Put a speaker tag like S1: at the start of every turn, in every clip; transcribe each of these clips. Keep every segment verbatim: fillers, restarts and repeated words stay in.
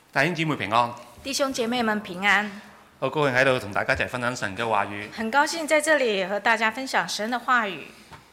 S1: 弟兄姊妹平安，
S2: 弟兄姐妹們平安，
S1: 好高興喺度同大家一齊分享神嘅話語。
S2: 很高興在這裡和大家分享神的話語。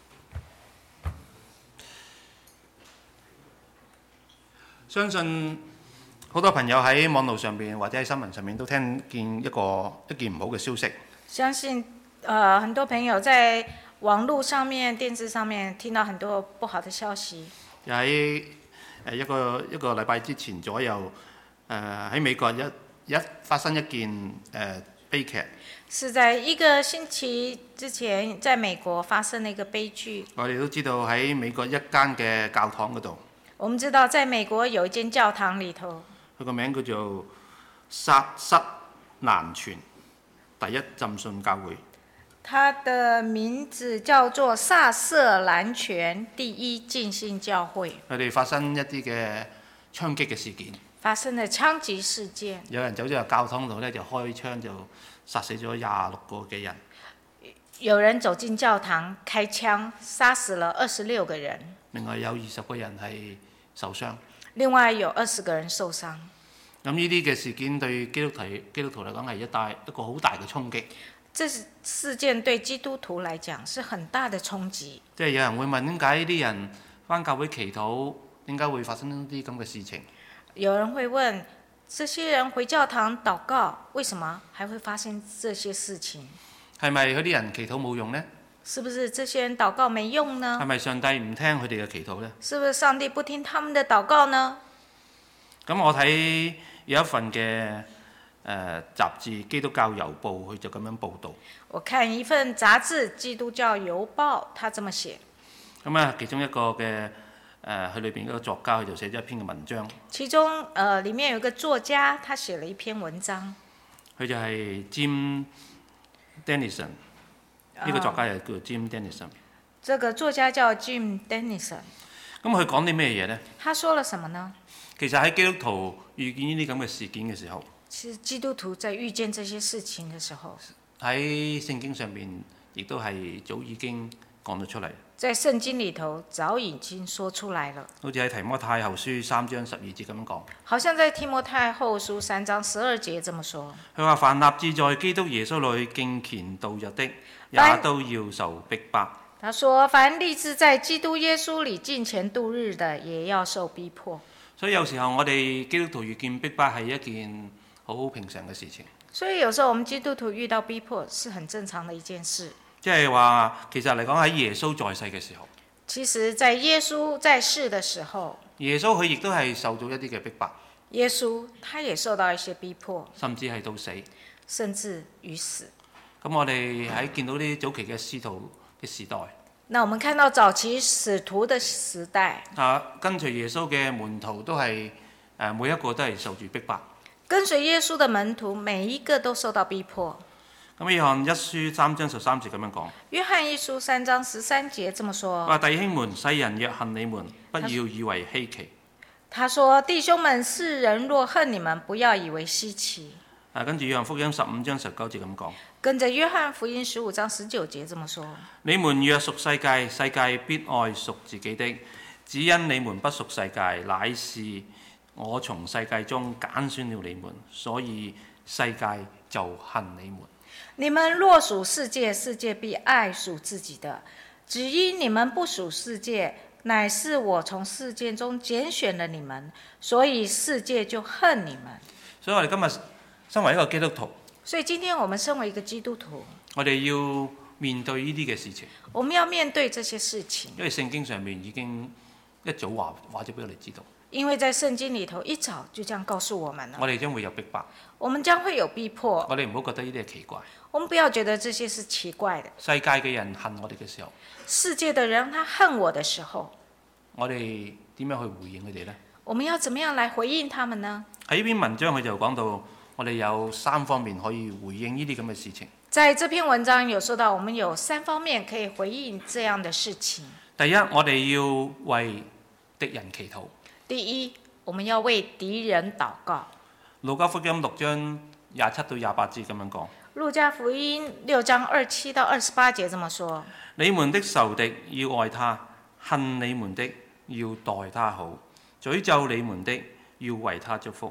S1: 相信好多朋友喺網絡上邊或者喺新聞上面都聽見一個一件唔好嘅消息。
S2: 相信呃很多朋友在網絡上面、電視上面聽到很多不好的消息。
S1: 又喺誒一個一個禮拜之前左右，誒喺美國一一發生一件誒、呃、悲劇。
S2: 是在一個星期之前，在美國發生了一個悲劇。
S1: 我哋都知道喺美國一間嘅教堂嗰度。
S2: 我們知道，在美國有一間教堂裡頭，
S1: 佢個名叫做薩瑟蘭泉第一浸信教會。
S2: 它的名字叫做薩瑟蘭泉第一浸信教會。
S1: 佢哋發生一啲嘅槍擊嘅事件。
S2: 發生了槍擊事件。
S1: 有人走咗入教堂度咧，就開槍就殺死咗廿六個嘅人。
S2: 有人走進教堂開槍，殺死了二十六個人。
S1: 另外有二十個人係受傷。
S2: 另外有二十個人受傷。
S1: 咁呢啲嘅事件對基督徒基督徒嚟講係一大一個好大嘅衝擊。
S2: 這事件對基督徒來講是很大的衝擊。
S1: 即係有人會問，點解呢啲人返教會祈禱，點解會發生呢啲咁嘅事情？
S2: 有人會問，這些人回教堂禱告，為什麼還會發生這些事情？
S1: 係咪嗰啲人祈禱冇用呢？
S2: 是不是這些人禱告沒用呢？
S1: 係咪上帝唔聽佢哋嘅祈禱呢？
S2: 是不是上帝不聽他們的禱告呢？
S1: 咁我睇有一份嘅誒、呃、雜誌《基督教郵報》，佢就咁樣報導。
S2: 我看一份雜誌《基督教郵報》，他這麼寫。
S1: 咁啊，其中一個嘅誒，佢裏邊嗰個作家，佢就寫咗一篇嘅文章。
S2: 其中誒、呃，裡面有一個作家，他寫了一篇文章。
S1: 佢就係 Jim Denison，呢、呃、個作家又叫 Jim Denison。
S2: 這個作家叫 Jim Denison。
S1: 咁佢講啲咩嘢呢？
S2: 他說了什麼呢？
S1: 其實喺基督徒遇見呢啲咁嘅事件嘅時候，
S2: 其實基督徒在遇見這些事情嘅時候，
S1: 喺聖經上面亦都係早已經講咗出嚟。
S2: 在聖經裡頭早已經說出來了。
S1: 好似喺提摩太後書三章十二節咁講。
S2: 好像在提摩太後書三章十二節這麼說。
S1: 佢話：凡立志在基督耶穌裏敬虔度日的，也都要受逼迫。
S2: 他說：凡立志在基督耶穌裡敬虔度日的，也要受逼迫。
S1: 所以有時候我哋基督徒遇見逼迫係一件好平常嘅事情。
S2: 所以有時候我們基督徒遇到逼迫是很正常的一件事。
S1: 即係話，其實嚟講喺耶穌在世嘅時候，
S2: 其實在耶穌在世嘅時候，
S1: 耶穌佢亦都係受到一啲嘅逼迫。
S2: 耶穌他也受到一些逼迫，
S1: 甚至係到死，
S2: 甚至於死。
S1: 咁我哋喺見到呢早期嘅使徒嘅時代，
S2: 那我們看到早期使徒的時代，
S1: 啊，跟隨耶穌嘅門徒都係誒每一個都係受住逼迫。
S2: 跟隨耶穌的門徒每一個都受到逼迫。
S1: 咁約翰一書三章十三節咁樣講。
S2: 約翰一書三章十三節這麼說：
S1: 話弟兄們，世人若恨你們，不要以為稀奇。
S2: 他說：弟兄們，世人若恨你們，不要以為稀奇。
S1: 啊，跟住約翰福音十五章十九節咁講。
S2: 跟着約翰福音十五章十九節這麼說：
S1: 你們若屬世界，世界必愛屬自己的；只因你們不屬世界，乃是我從世界中揀選了你們，所以世界就恨你們。
S2: 你們若屬世界，世界必愛屬自己的；只因你們不屬世界，乃是我從世界中揀選了你們，所以世界就恨你們。
S1: 所以我哋今日身為一個基督徒，
S2: 所以今天我們身為一個基督徒，
S1: 我哋要面對呢啲嘅事情。
S2: 我們要面對這些事情，
S1: 因為聖經上面已經一早話話咗俾我哋知道。
S2: 因為在聖經裡頭一早就這樣告訴我們了。
S1: 我哋將會有逼迫，
S2: 我們將會有逼迫。
S1: 我哋唔好覺得呢啲係奇怪。
S2: 我們不要覺得這些是奇怪的。
S1: 世界嘅人恨我哋嘅時候，
S2: 世界的人他恨我的時候，
S1: 我哋點樣去回應佢哋呢？
S2: 我們要怎麼樣來回應他們呢？
S1: 喺呢篇文章佢就講到，我哋有三方面可以回應呢啲咁嘅事情。
S2: 在這篇文章有說到，我們有三方面可以回應這樣的事情。
S1: 第一，我哋要為敵人祈禱。
S2: 第一，我們要為敵人禱告。
S1: 路加福音六章廿七到廿八節咁樣講。
S2: 路加福音六章二七到二十八節這麼說：
S1: 你們的仇敵要愛他，恨你們的要待他好，詛咒你們的要為他祝福。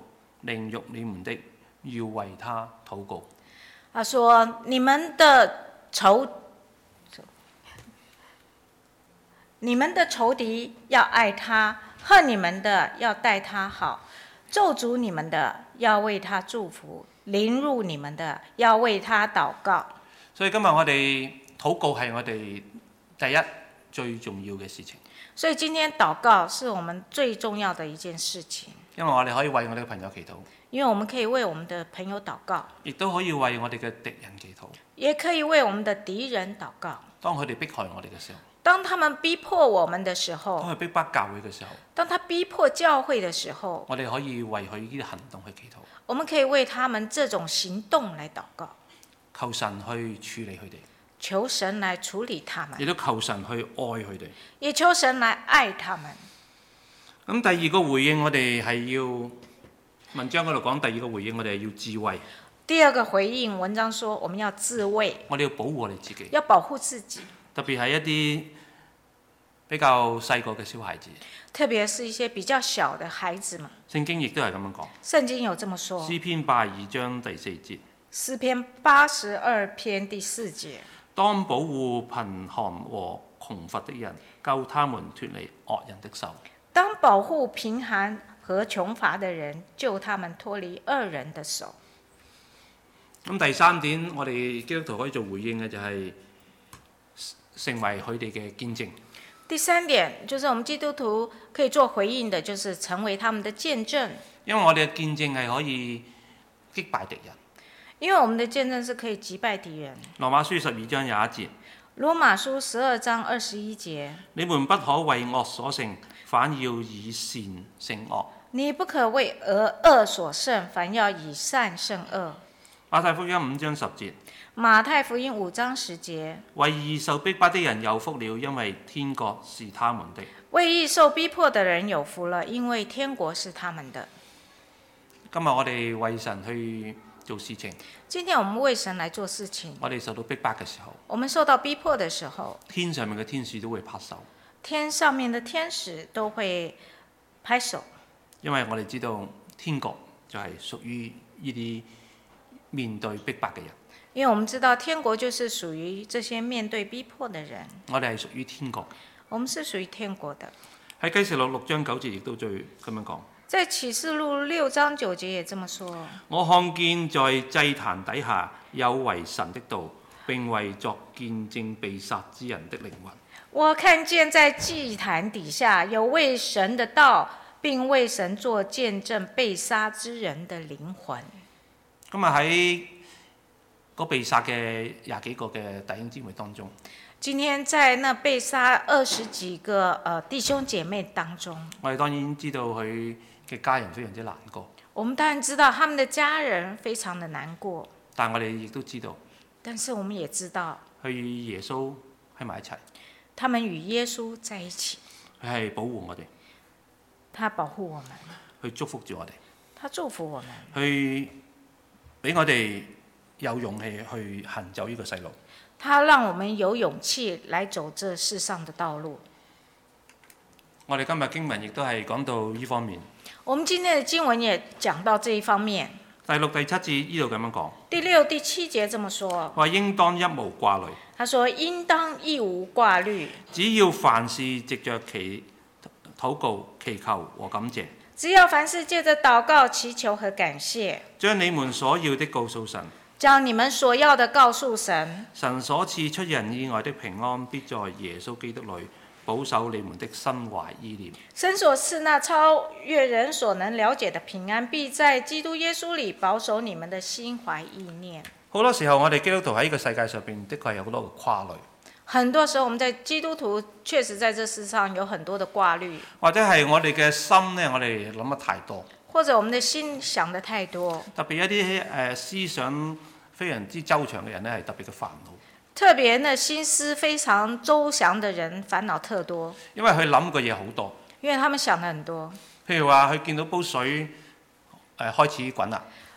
S1: 凌辱你們的，要為他禱告。
S2: 他說：你們的仇，你們的仇敵要愛他，恨你們的要待他好，咒詛你們的要為他祝福，凌辱你們的要為他禱告。
S1: 所以今日我哋禱告係我哋第一最重要嘅事情。
S2: 所以今天禱告是我們最重要的一件事情，
S1: 因為我哋可以為我哋嘅朋友祈禱，
S2: 因為我們可以為我們的朋友禱告，
S1: 亦都可以為我哋嘅敵人祈禱。
S2: 也可以為我們的敵人禱告。
S1: 當佢哋迫害我哋嘅時候，
S2: 當他們逼迫我們的時
S1: 當
S2: 候，
S1: 佢逼迫教會嘅時候，
S2: 當他逼迫教會的時候，
S1: 我哋可以為佢呢啲行動去祈禱，
S2: 我們可以為他們這種行動來禱告，
S1: 求神去處理佢哋，
S2: 求神來處理他們，
S1: 亦都求神去愛佢哋。
S2: 也求神來愛他們。
S1: 咁第二個回應，我哋係要文章嗰度講，第二個回應我哋係要智慧。
S2: 第二個回應，文章說我們要自衛，
S1: 我哋要保護我哋自己，
S2: 要保護自己，
S1: 特別係一啲比較細個嘅小孩子。
S2: 特別是一些比較小的孩子們。
S1: 聖經亦都係咁樣講。
S2: 聖經有這麼說。
S1: 詩篇八十二章第四節。
S2: 詩篇八十二篇第四節。
S1: 當保護貧寒和窮乏的人，救他們脫離惡人的手。
S2: 當保護貧寒和窮乏的人，救他們脫離惡人的手。
S1: 咁第三點，我哋基督徒可以做回應嘅就係成為佢哋嘅見證。
S2: 第三點就是我們基督徒可以做回應的，就是成為他們的見證。
S1: 因為我哋嘅見證係可以擊敗敵人。
S2: 因為我們的見證是可以擊敗敵人。
S1: 羅馬書十二章廿一節。
S2: 羅馬書十二章二十一節。你
S1: 們不可為惡所勝，反要以善勝惡。
S2: 你不可為惡所勝，反要以善勝惡。
S1: 馬太福音五章十節。
S2: 馬太福音五章十節。
S1: 為義受逼迫的人有福了，因為天國是他們的。
S2: 為義受逼迫的人有福了，因為天國是他們的。
S1: 今日我哋為神去做事情。
S2: 今天我們為神來做事情。
S1: 我哋受到逼迫嘅時候，
S2: 我們受到逼迫的時候，
S1: 天上面嘅天使都會拍手。
S2: 天上面的天使都會拍手。
S1: 因為我哋知道天國就係屬於呢啲面對逼迫嘅人。
S2: 因為我們知道天國就是屬於這些面對逼迫的人。
S1: 我哋係屬於天國。
S2: 我們是屬於天國的。
S1: 喺啟示錄六章九節亦都最咁樣講。
S2: 在啟示錄六章九節也這麼說。
S1: 我看見在祭壇底下有為神的道，並為作見證被殺之人的靈魂。
S2: 我看見在祭壇底下有為神的道，並為神作見證被殺之人的靈魂。
S1: 咁啊喺嗰被殺嘅廿幾個嘅弟兄姊妹當中，
S2: 今天在那被殺二十幾個呃弟兄姐妹當中，
S1: 我哋當然知道佢嘅家人非常之難過。
S2: 我們當然知道他們的家人非常的難過，
S1: 但我哋亦都知道，
S2: 但是我們也知道，
S1: 佢與耶穌喺埋一齊，
S2: 他們與耶穌在一起，
S1: 佢係保護我哋，
S2: 他保護我們，
S1: 去祝福住我哋，
S2: 他祝福我們，
S1: 去俾我哋有勇氣去行走呢個細路。
S2: 他讓我們有勇氣來走這世上的道路。
S1: 我哋今日經文亦都係講到呢方面。
S2: 我們今天的經文也講到這一方面。
S1: 第六、第七節呢度咁樣講。
S2: 第六、第七節這麼說。
S1: 話應當一無掛慮。
S2: 他說應當一無掛慮。
S1: 只要凡事藉着祈禱告、祈求和感謝。
S2: 只要凡事借着禱告、祈求和感謝。
S1: 將你們所要的告訴神。
S2: 將你們所要的告訴神。
S1: 神所賜出人意外的平安，必在耶穌基督裏保守你們的心懷意念。
S2: 神所賜那超越人所能了解的平安，必在基督耶穌裏保守你們的心懷意念。
S1: 好多時候，我哋基督徒喺呢個世界上邊，的確係有好多嘅掛慮。
S2: 很多時候，我們在基督徒確實在這世上有很多的掛慮，
S1: 或者係我哋嘅心呢，我哋諗得太多。
S2: 或者我們的心想得太多。
S1: 特別一啲誒思想非常之周詳嘅人呢，係特別嘅煩惱。
S2: 特別呢，心思非常周詳的人煩惱特多，
S1: 因為佢諗嘅嘢好多。
S2: 因為他們想得很多。
S1: 譬如話，佢見到煲水誒開始滾啦。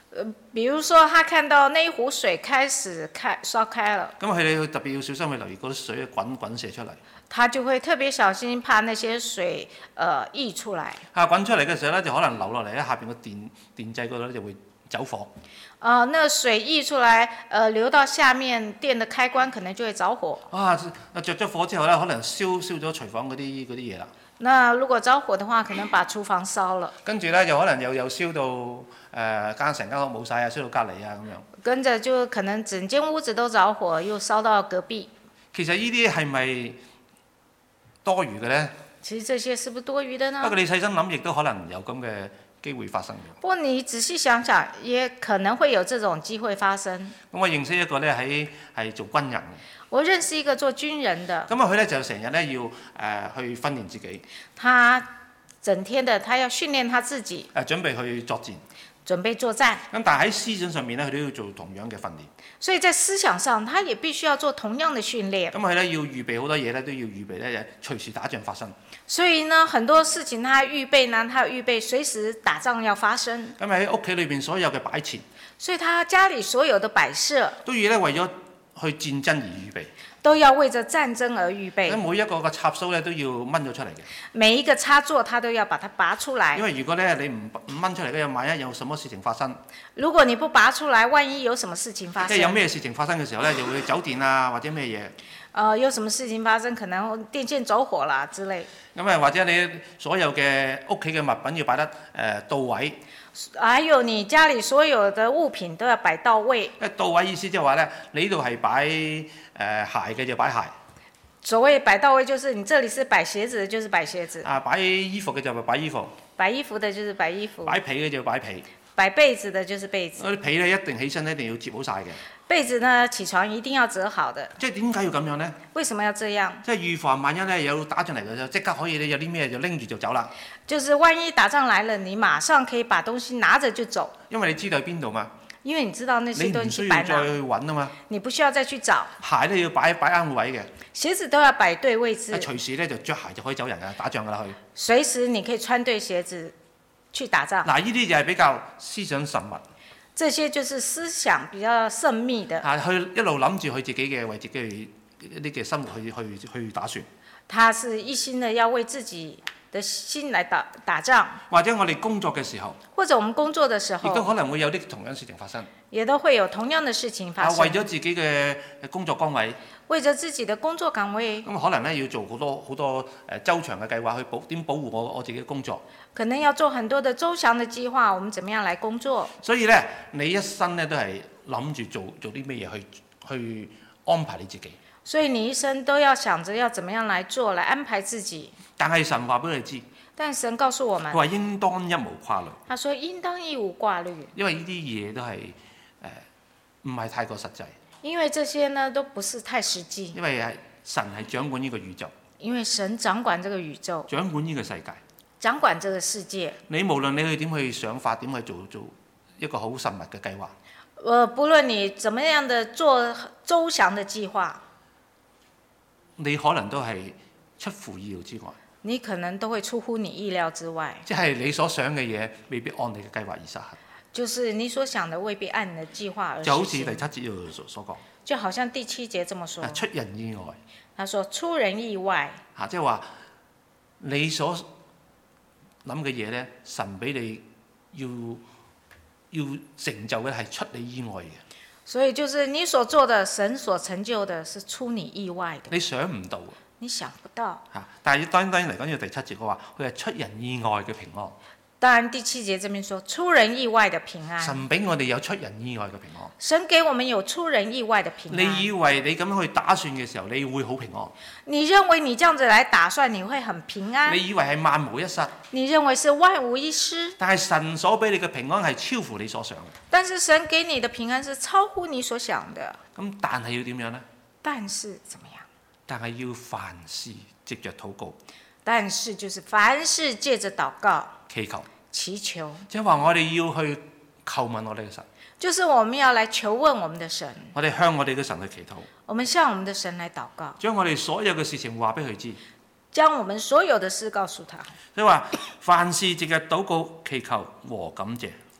S2: 比如說他看到那一壺水開始開燒開了，
S1: 咁佢哋特別要小心去留意嗰啲水滾滾射出嚟。
S2: 他就會特別小心，怕那些水呃溢出來。
S1: 啊，滾出嚟嘅時候咧，就可能流落嚟喺下邊個電電掣嗰度咧就會走火。
S2: 呃，那水溢出來，呃，流到下面，電的開關可能就會着火。
S1: 啊，着咗火之後咧，可能燒燒咗廚房嗰啲嗰啲嘢啦。
S2: 那如果着火的話，可能把廚房燒了。
S1: 跟住咧，又可能又又燒到誒間成間屋冇晒啊，燒到隔離啊咁樣。
S2: 跟着就可能整間屋子都着火，又燒到隔壁。
S1: 其實呢啲係咪多餘嘅咧？
S2: 其實這些是不是多餘的呢？
S1: 不過你細心諗，亦都可能有咁嘅機會發生嘅。
S2: 不過你仔細想想，也可能會有這種機會發生。
S1: 咁我認識一個咧喺係做軍人嘅。
S2: 我認識一個做軍人的。
S1: 咁啊，佢咧就成日咧要誒、呃、去訓練自己。
S2: 他整天的，他要訓練他自己。
S1: 誒、呃，準備去作戰。
S2: 準備作戰。
S1: 咁但係喺思想上面咧，佢都要做同樣嘅訓練。
S2: 所以在思想上，他也必須要做同樣的訓練。
S1: 咁佢咧要預備好多嘢咧，都要預備咧，隨時打仗發生。
S2: 所以呢，很多事情他預備呢，他要預備隨時打仗要發生。
S1: 咁喺屋企裏邊所有嘅擺設，
S2: 所以他家裡所有的擺設
S1: 都要咧為咗去戰爭而預備。
S2: 都要為着戰爭而預備。
S1: 每一個嘅插蘇咧都要掹咗出嚟嘅。
S2: 每一個插座，他都要把它拔出來。
S1: 因為如果咧你唔唔掹出嚟嘅，萬一有什麼事情發生，
S2: 如果你不拔出來，萬一有什麼事情發生，
S1: 即係有咩事情發生嘅時候咧，就會走電啊或者咩嘢。
S2: 呃，有什麼事情發生，可能電線走火啦之類。
S1: 咁啊，或者你所有嘅屋企嘅物品要擺得誒、呃、到位。
S2: 還有你家裡所有的物品都要擺到位。
S1: 誒到位意思即係話咧，你呢度係擺誒鞋嘅就擺鞋。
S2: 所謂擺到位，就是你這裡是擺鞋子的，就是擺鞋子。
S1: 啊，擺衣服嘅就擺衣服。
S2: 擺衣服的就是擺衣服。
S1: 擺被嘅就擺被。
S2: 擺被子的就是被子。
S1: 嗰啲被咧一定起身一定要摺好晒嘅。
S2: 被子呢，起床一定要折好的。
S1: 即係點解要咁樣呢？
S2: 為什麼要這樣？
S1: 即係預防萬一咧有打仗嚟嘅時候，即刻可以咧有啲咩就拎住就走啦。
S2: 就是萬一打仗來了，你馬上可以把東西拿着就走。
S1: 因為你知道喺邊度嘛。
S2: 因為你知道那些東西
S1: 你唔需要再去揾啊嘛。
S2: 你不需要再去找。
S1: 鞋都要擺擺啱位嘅。
S2: 鞋子都要擺對位置。
S1: 隨時咧就着鞋就可以走人㗎，打仗㗎啦去。
S2: 隨時你可以穿對鞋子去打仗。
S1: 嗱，呢啲就係比較思想慎密。
S2: 這些就是思想比較慎密的。
S1: 啊，去一路諗住佢自己嘅為自己一啲嘅生活去去去打算。
S2: 他是一心的要為自己的心來打打仗。
S1: 或者我哋工作嘅時候。
S2: 或者我們工作的時候。
S1: 亦都可能會有啲同樣事情發生。
S2: 也都會有同樣的事情發生。
S1: 啊，為咗自己嘅工作崗位。
S2: 為咗自己的工作崗位。
S1: 咁可能咧要做好多好多誒周長嘅計劃去保點保護我我自己嘅工作。
S2: 可能要做很多的周詳的計劃，我們怎麼樣來工作？
S1: 所以咧，你一生咧都係諗住做做啲咩嘢去去安排你自己。
S2: 所以你一生都要想着要怎麼樣來做，來安排自己。
S1: 但係神話俾你知。
S2: 但神告訴我們。
S1: 佢話應當一無掛慮。
S2: 他說應當一無掛慮。
S1: 因為呢啲嘢都係誒唔係太過實際。
S2: 因為這些呢都不是太實際。
S1: 因為係神係掌管呢個宇宙。
S2: 因為神掌管這個宇宙。
S1: 掌管呢個世界。
S2: 掌管這個世界。
S1: 你無論你去點去想法，點去做做一個好慎密嘅計劃。
S2: 呃，不論你怎麼樣的做周詳的計劃，
S1: 你可能都係出乎意料之外。
S2: 你可能都會出乎你意料之外。
S1: 即係你所想嘅嘢，未必按你嘅計劃而實行。
S2: 就是你所想的未必按你的計劃而實行。
S1: 就好似第七節度所所講。
S2: 就好像第七節這麼說。
S1: 出人意外。
S2: 他說出人意外。
S1: 嚇，即係話你所諗嘅嘢咧，神俾你要要成就嘅係出你意外嘅。
S2: 所以就是你所做的，神所成就的是出你意外的。
S1: 你想唔到。
S2: 你想不到。
S1: 嚇！但係當當然嚟講，要第七節嘅話，佢係出人意外嘅平安。
S2: 當然第七節這邊說出人意外的平安。
S1: 神俾我哋有出人意外嘅平安。
S2: 神給我們有出人意外的平安。
S1: 你以為你咁樣去打算嘅時候，你會好平安？
S2: 你認為你這樣子來打算，你會很平安？
S1: 你以為係萬無一失？
S2: 你認為是萬無一失？
S1: 但係神所俾你嘅平安係超乎你所想嘅。
S2: 但是神給你的平安是超乎你所想的。
S1: 咁但係要點樣呢？
S2: 但是怎麼樣？
S1: 但係要凡事藉着禱告。
S2: 但是就是凡事借着禱告、
S1: 祈求、
S2: 祈求，
S1: 即係話我哋要去求問我哋嘅神。
S2: 就是我們要來求問我們的神。
S1: 我哋向我哋嘅神去祈禱。
S2: 我們向我們的神來禱告，
S1: 將我哋所有嘅事情話俾佢知。
S2: 將我們所有的事告訴他。
S1: 所以話凡事藉着禱告、祈求和感謝。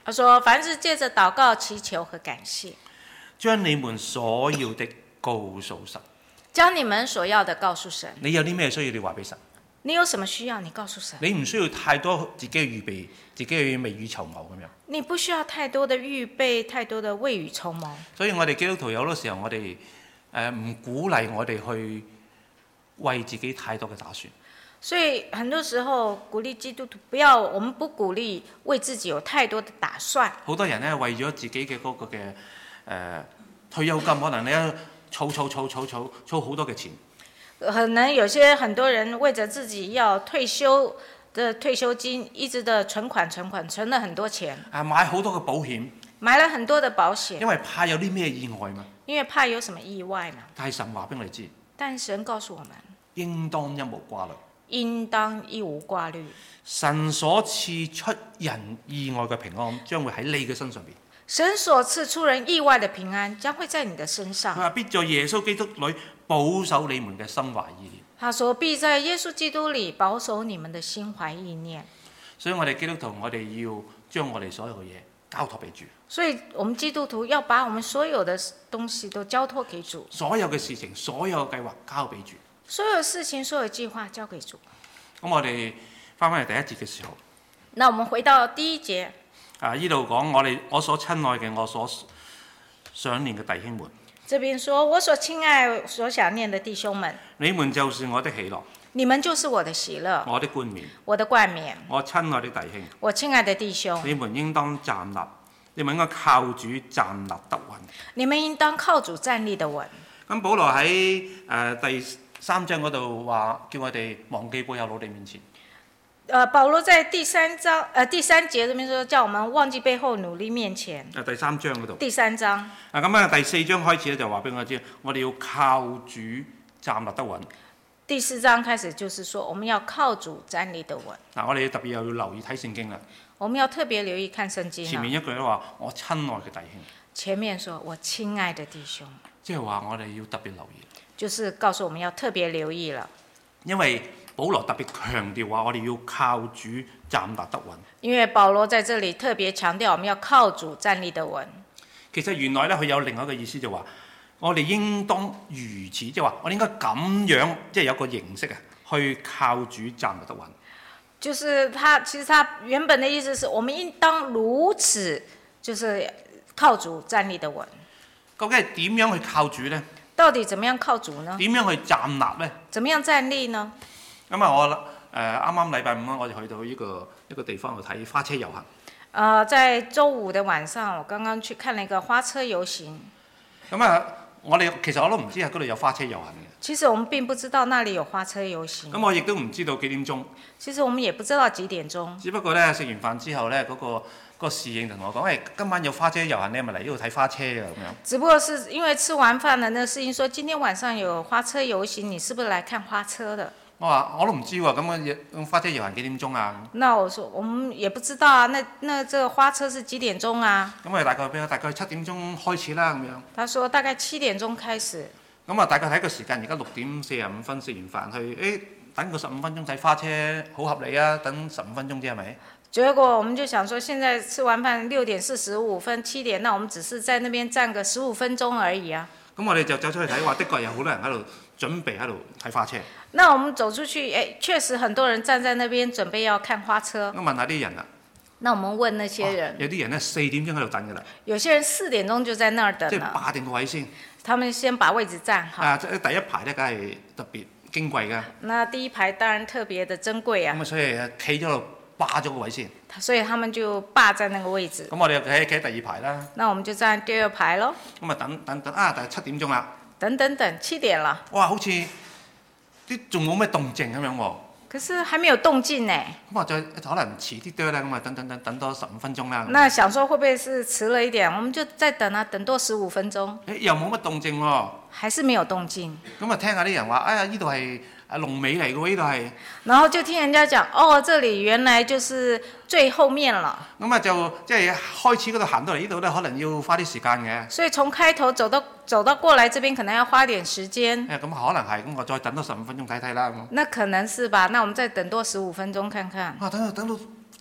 S2: 他說：凡是借着禱告、祈求和感謝，
S1: 將你們所要的告訴神。
S2: 將你們所要的告訴神。
S1: 你有啲咩需要，你話俾神。
S2: 你有什麼需要，你告訴神。
S1: 你唔需要太多自己嘅預備，自己去未雨綢繆咁樣。
S2: 你不需要太多的預備，太多的未雨綢繆。
S1: 所以我哋基督徒有好多時候，我哋誒唔鼓勵我哋去為自己太多嘅打算。
S2: 所以很多時候鼓勵基督徒不要，我們不鼓勵為自己有太多的打算。
S1: 好多人咧為咗自己嘅嗰個嘅誒、呃、退休金，可能咧儲儲儲儲儲儲好多嘅錢。
S2: 可能有些很多人為着自己要退休的退休金，一直的存款存款，存了很多錢。
S1: 啊，買好多嘅保險，
S2: 買了很多的保險，
S1: 因為怕有啲咩意外嘛。
S2: 因為怕有什麼意外嘛。
S1: 但係神話俾我哋知，
S2: 但神告訴我們，
S1: 應當一無掛慮。
S2: 應當一無掛慮。
S1: 神所賜出人意外嘅平安，將會喺你嘅身上邊。
S2: 神所賜出人意外的平安，將會在你的身上。
S1: 佢話必在耶穌基督裏保守你們嘅心懷意念。
S2: 他說必在耶穌基督裏保守你們的心懷意念。
S1: 所以我哋基督徒，我哋要將我哋所有嘅嘢交託俾主。
S2: 所以我們基督徒要把我們所有的東西都交託給主。
S1: 所有嘅事情，所有嘅計劃交俾主。
S2: 所有事情，所有計劃交給主。
S1: 咁我哋翻返嚟第一節嘅時候，
S2: 那我們回到第一節。
S1: 啊！呢度講我哋我所親愛嘅，我所想念嘅弟兄們。
S2: 這邊說我所親愛、所想念的弟兄們，
S1: 你們就是我的喜樂，
S2: 你們就是我的喜樂，
S1: 我的冠冕，
S2: 我的冠冕。
S1: 我親愛的弟兄，
S2: 我親愛的弟兄，
S1: 你們應當站立，你們應該靠主站立得穩。
S2: 你們應當靠主站立得穩。
S1: 咁保羅喺誒、呃、第三章嗰度話，叫我哋忘記背後，努力面前。
S2: 呃，保羅在第三章，呃第三節這邊說，叫我們忘記背後，努力面前。
S1: 啊，第三章嗰度。
S2: 第三章。
S1: 啊，咁啊，第四章開始咧就話俾我知，我哋要靠主站立得穩。
S2: 第四章開始就是說，我們要靠主站立得穩。
S1: 嗱、啊，我哋特別又要留意睇聖經啦。
S2: 我們要特別留意看聖經。
S1: 前面一句都話我親愛嘅弟兄。
S2: 前面說我親愛的弟兄。
S1: 即係話我哋要特別留意。
S2: 就是告訴我們要特別留意了。因為
S1: 保羅特別強調話，我哋要靠主站立得穩。
S2: 因為保羅在這裡特別強調，我們要靠主站立得穩。
S1: 其實原來咧，佢有另外一個意思就話，我哋應當如此，即係話我哋應該咁樣，即係有個形式啊，去靠主站立得穩。
S2: 就是他其實他原本的意思是我們應當如此，就是靠主站立得穩。
S1: 究竟係點樣去靠主呢？
S2: 到底怎麼樣靠主呢？
S1: 點樣去站立呢？
S2: 怎麼樣站立呢？
S1: 咁啊，我誒啱啱禮拜五我哋去到呢個一個地方去睇花車遊行。
S2: 呃，在週五的晚上，我剛剛去看了一個花車遊行。
S1: 咁啊，我哋其實我都唔知喺嗰度有花車遊行嘅。
S2: 其實我們並不知道那裡有花車遊行。
S1: 咁我亦都唔知道幾點鐘。
S2: 其實我們也不知道幾點鐘。
S1: 只不過咧，食完飯之後咧，嗰、那個嗰、那個侍應同我講：，誒、哎，今晚有花車遊行，你係咪嚟呢度睇花車啊？咁樣。只不過
S2: 是因為吃完飯呢，那個侍應說：今天晚上有花車遊行，你是不是來看花車的？
S1: 我話我都唔知喎，咁嘅花車遊行幾點鐘啊？
S2: 那我說我們也不知道啊，那那這個花車是幾點鐘啊？
S1: 咁啊，大概比較大概七點鐘開始啦，咁樣。
S2: 他說大概七點鐘開始。
S1: 咁啊，大概睇個時間，而家六點四十五分，食完飯去，誒，等個十五分鐘睇花車，好合理啊，等十五分鐘啫，係咪？
S2: 結果我們就想說，現在吃完飯六點四十五分，七點，那我們只是在那邊站個十五分鐘而已啊。
S1: 咁我哋就走出去睇，話的確有好多人喺度準備喺度睇花車。
S2: 那我們走出去，誒，確實很多人站在那邊準備要看花車。
S1: 我問下啲人啦。
S2: 那我們問那些人。
S1: 有啲人咧四點鐘喺度等㗎啦。
S2: 有些人四點鐘就在那兒等。即係
S1: 霸定個位先。
S2: 他們先把位置站好。
S1: 啊，即係第一排咧，梗係特別矜貴㗎。
S2: 那第一排當然特別的珍貴啊。
S1: 咁啊，所以企咗度霸咗個位先。
S2: 所以他們就霸在那個位置。
S1: 咁我哋企企第二排啦。
S2: 那我們就站第二排咯。
S1: 咁啊，等等等啊，但係七點鐘啦。
S2: 等等等，七點啦。
S1: 哇，好似啲仲冇咩動靜咁樣喎。
S2: 可是還沒有動靜呢。
S1: 咁啊，再可能遲啲多啦，咁啊，等等等等多十五分鐘啦。
S2: 那想說會不會是遲了一點？我們就再等啊，等多十五分鐘。
S1: 誒，又冇乜動靜喎。
S2: 還是沒有動靜。
S1: 咁啊，聽下啲人話，哎呀，呢度係啊龍尾嚟嘅喎，呢度係。
S2: 然後就聽人家講，哦，這裡原來就是最後面了。
S1: 咁啊，就即係開始嗰度行到嚟呢度咧，可能要花啲時間嘅。
S2: 所以從開頭走到走到過來這邊，可能要花點時間。
S1: 誒，咁可能係，咁我再等多十五分鐘睇睇啦。咁。
S2: 那可能是吧？那我們再等多十五分鐘看看。
S1: 啊，等到等到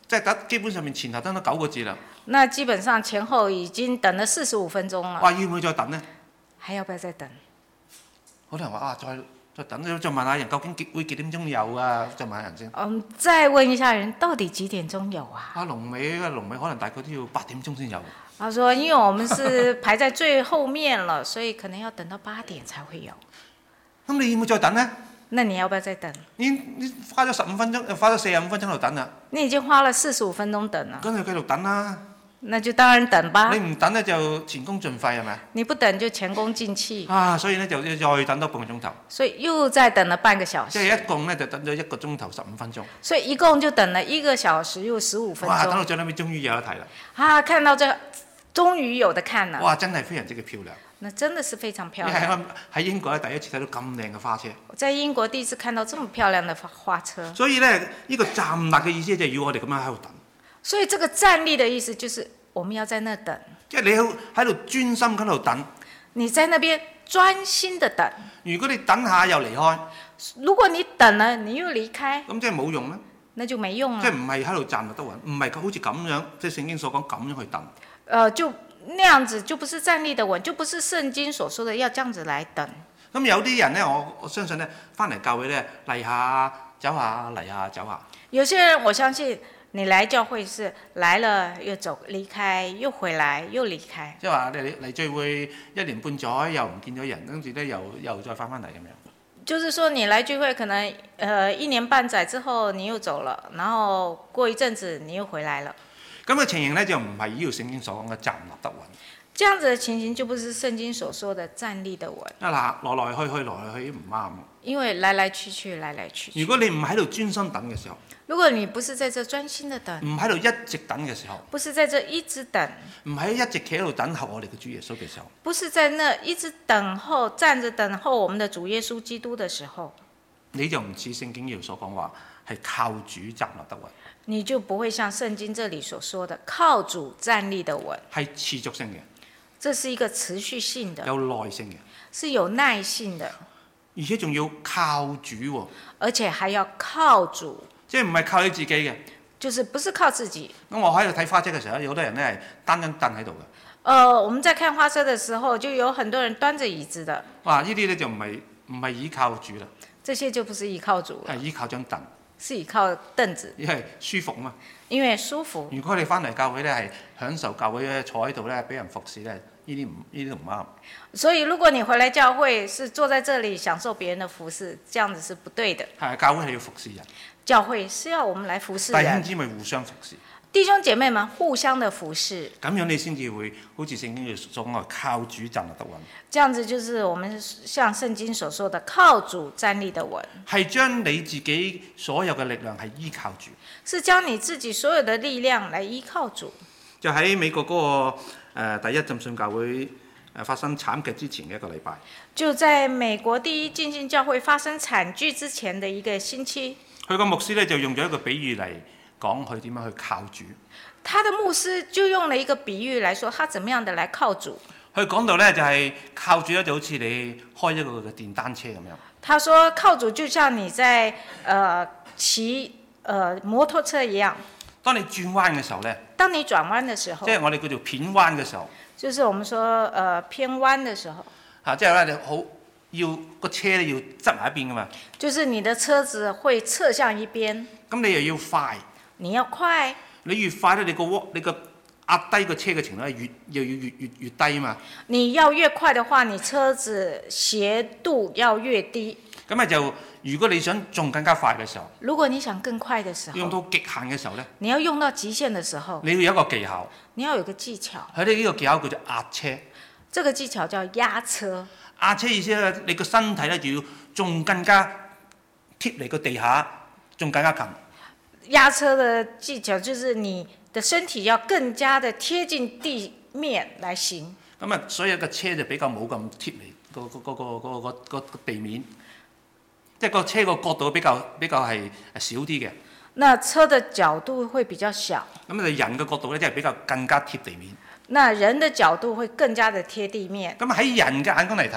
S1: 即係得基本上面前後等咗九個字啦。
S2: 那基本上前後已經等了四十五分鐘了。
S1: 哇！要唔要再等呢？
S2: 還要不要再等？
S1: 好多人話啊，再再等，再問下人究竟幾會幾點鐘有啊？再問下人先。
S2: 嗯，再問一下人，到底幾點鐘有啊？
S1: 啊，龍尾嘅龍尾可能大概都要八點鐘先有。
S2: 他說，因為我們是排在最後面了，所以可能要等到八點才會有。
S1: 咁你要唔要再等呢？
S2: 那你要不要再等？
S1: 你你花咗十五分鐘，花咗四十五分鐘喺度等啦。
S2: 你已經花了四十五分鐘等了。
S1: 咁你繼續等啦。
S2: 那就當然等吧。
S1: 你唔等咧就前功盡廢係咪？
S2: 你不等就前功盡棄。
S1: 啊，所以咧就要再等多半個鐘頭。
S2: 所以又再等了半個小時。
S1: 即係一共咧就等咗一個鐘頭十五分鐘。
S2: 所以一共就等了一個小時又十五分鐘。
S1: 哇！等到最後尾終於有得睇啦。
S2: 啊，看到這終於有得看了。
S1: 哇！真係非常之嘅漂亮。
S2: 那真的是非常漂
S1: 你
S2: 亮。
S1: 喺喺英國咧第一次睇到咁靚嘅花車。
S2: 我在英國第一次看到這麼漂亮的花車。
S1: 所以咧，呢個站立嘅意思就係要我哋咁樣喺度等。
S2: 所以這個站立的意思就是我們要在那等。
S1: 即係你喺度專心喺度等。
S2: 你在那邊專心的等。
S1: 如果你等下又離開，
S2: 如果你等了你又離開，
S1: 咁即係冇用啦。
S2: 那就沒用啦。
S1: 即係唔係喺度站立得穩，唔係好似咁樣，即係聖經所講咁樣去等。
S2: 呃，就那樣子就不是站立的穩，就不是聖經所說的要這樣子來等。
S1: 咁有啲人咧，我我相信咧，翻嚟教會咧嚟下走下嚟下走下。
S2: 有些人我相信你來教會是來了又走離開，又回來又離開。
S1: 即係話你嚟聚會一年半載又唔見咗人，跟住咧又又再翻翻嚟咁樣。
S2: 就是說你來聚會可能呃一年半載之後你又走了，然後過一陣子你又回來了。
S1: 咁嘅情形咧就唔係呢條聖經所講嘅站立得穩。
S2: 這樣子的情形就不是聖經所說的站立得穩。
S1: 啊嗱，來來去去來來去去唔啱。
S2: 因為來來去去來來去去。
S1: 如果你唔喺度專心等嘅時候，
S2: 如果你不是在這專心的等，
S1: 唔喺度一直等嘅時候，
S2: 不是在這一直等，
S1: 唔喺一直企喺度等候我哋嘅主耶穌嘅時候，
S2: 不是在那一直等候站着等候我們的主耶穌基督的時候，
S1: 你就唔似聖經要所講話係靠主站立得穩。
S2: 你就不會像聖經這裡所說的靠主站立得穩，
S1: 係持續性嘅，
S2: 這是一個持續性的，
S1: 有耐性嘅，
S2: 是有耐性的，
S1: 而且仲要靠主喎，
S2: 而且還要靠主，
S1: 即係唔係靠你自己嘅。
S2: 就是不是靠自己。
S1: 咁我喺度睇花車嘅時候，有好多人咧係單張凳喺度嘅。
S2: 呃，我們在看花車的時候，就有很多人端着椅子的。
S1: 哇！呢啲咧就唔係唔係依靠主啦，
S2: 這些就不是依靠主了，
S1: 係依靠張凳，
S2: 是依靠凳子，
S1: 因為舒服嘛。
S2: 因為舒服。
S1: 如果你翻嚟教會咧係享受教會咧，坐喺度咧俾人服侍咧，呢啲唔呢啲都唔啱。
S2: 所以如果你回來教會是坐在這裡享受別人的服侍，這樣子是不對的。
S1: 係教會係要服侍人，
S2: 教會是要我們來服侍人。
S1: 弟兄姊妹互相服侍，
S2: 弟兄姐妹們互相的服侍，
S1: 咁樣你先至會好似聖經所講嘅靠主站立得穩。
S2: 這樣子就是我們像聖經所說的靠主站立得穩，
S1: 係將你自己所有嘅力量係依靠主。
S2: 是將你自己所有的力量來依靠主。
S1: 就喺美國嗰、那個、呃、第一浸信教會誒發生慘劇之前嘅一個禮拜，
S2: 就在美國第一浸信教會發生慘劇之前的一個星期，
S1: 佢個牧師咧就用咗一個比喻嚟講佢點樣去靠主。
S2: 他的牧師就用了一個比喻來說，他怎麼樣的來靠主。
S1: 佢講到咧就係、是、靠主咧就好似你開一個嘅電單車咁樣。
S2: 他說靠主就像你在誒騎誒摩托車一樣。
S1: 當你轉彎嘅時候咧，
S2: 當你轉彎嘅時候，
S1: 即係我哋叫做片彎嘅時候，
S2: 就是我們說誒、呃、偏彎嘅時候，
S1: 嚇、啊，即係咧你好要個車咧要側埋一邊噶嘛。
S2: 就是你的車子會側向一邊，
S1: 咁你又要快，
S2: 你要快，
S1: 你越快咧，你個窩你個壓低個車嘅程度係越又要越越越低嘛。
S2: 你要越快的話，你車子斜度要越低。
S1: 咁咪就如果你想仲更加快嘅時候，
S2: 如果你想更快的時候，
S1: 用到極限嘅時候咧，
S2: 你要用到極限的時候，
S1: 你要有一個技巧。
S2: 你要有個技巧。
S1: 佢哋呢個技巧叫做壓車。
S2: 這個技巧叫壓車。
S1: 壓車意思咧，你個身體咧就要仲更加貼離個地下，仲更加近。
S2: 壓車的技巧就是你的身體要更加的貼近地面來行。
S1: 咁啊，所以個車就比較冇咁貼離個個個個個個個個地面。即係個車個角度比較比較係少啲嘅。
S2: 那車的角度會比較小。
S1: 咁你人嘅角度咧，即係比較更加貼地面。
S2: 那人的角度會更加的貼地面。
S1: 咁喺人嘅眼光嚟睇，
S2: 在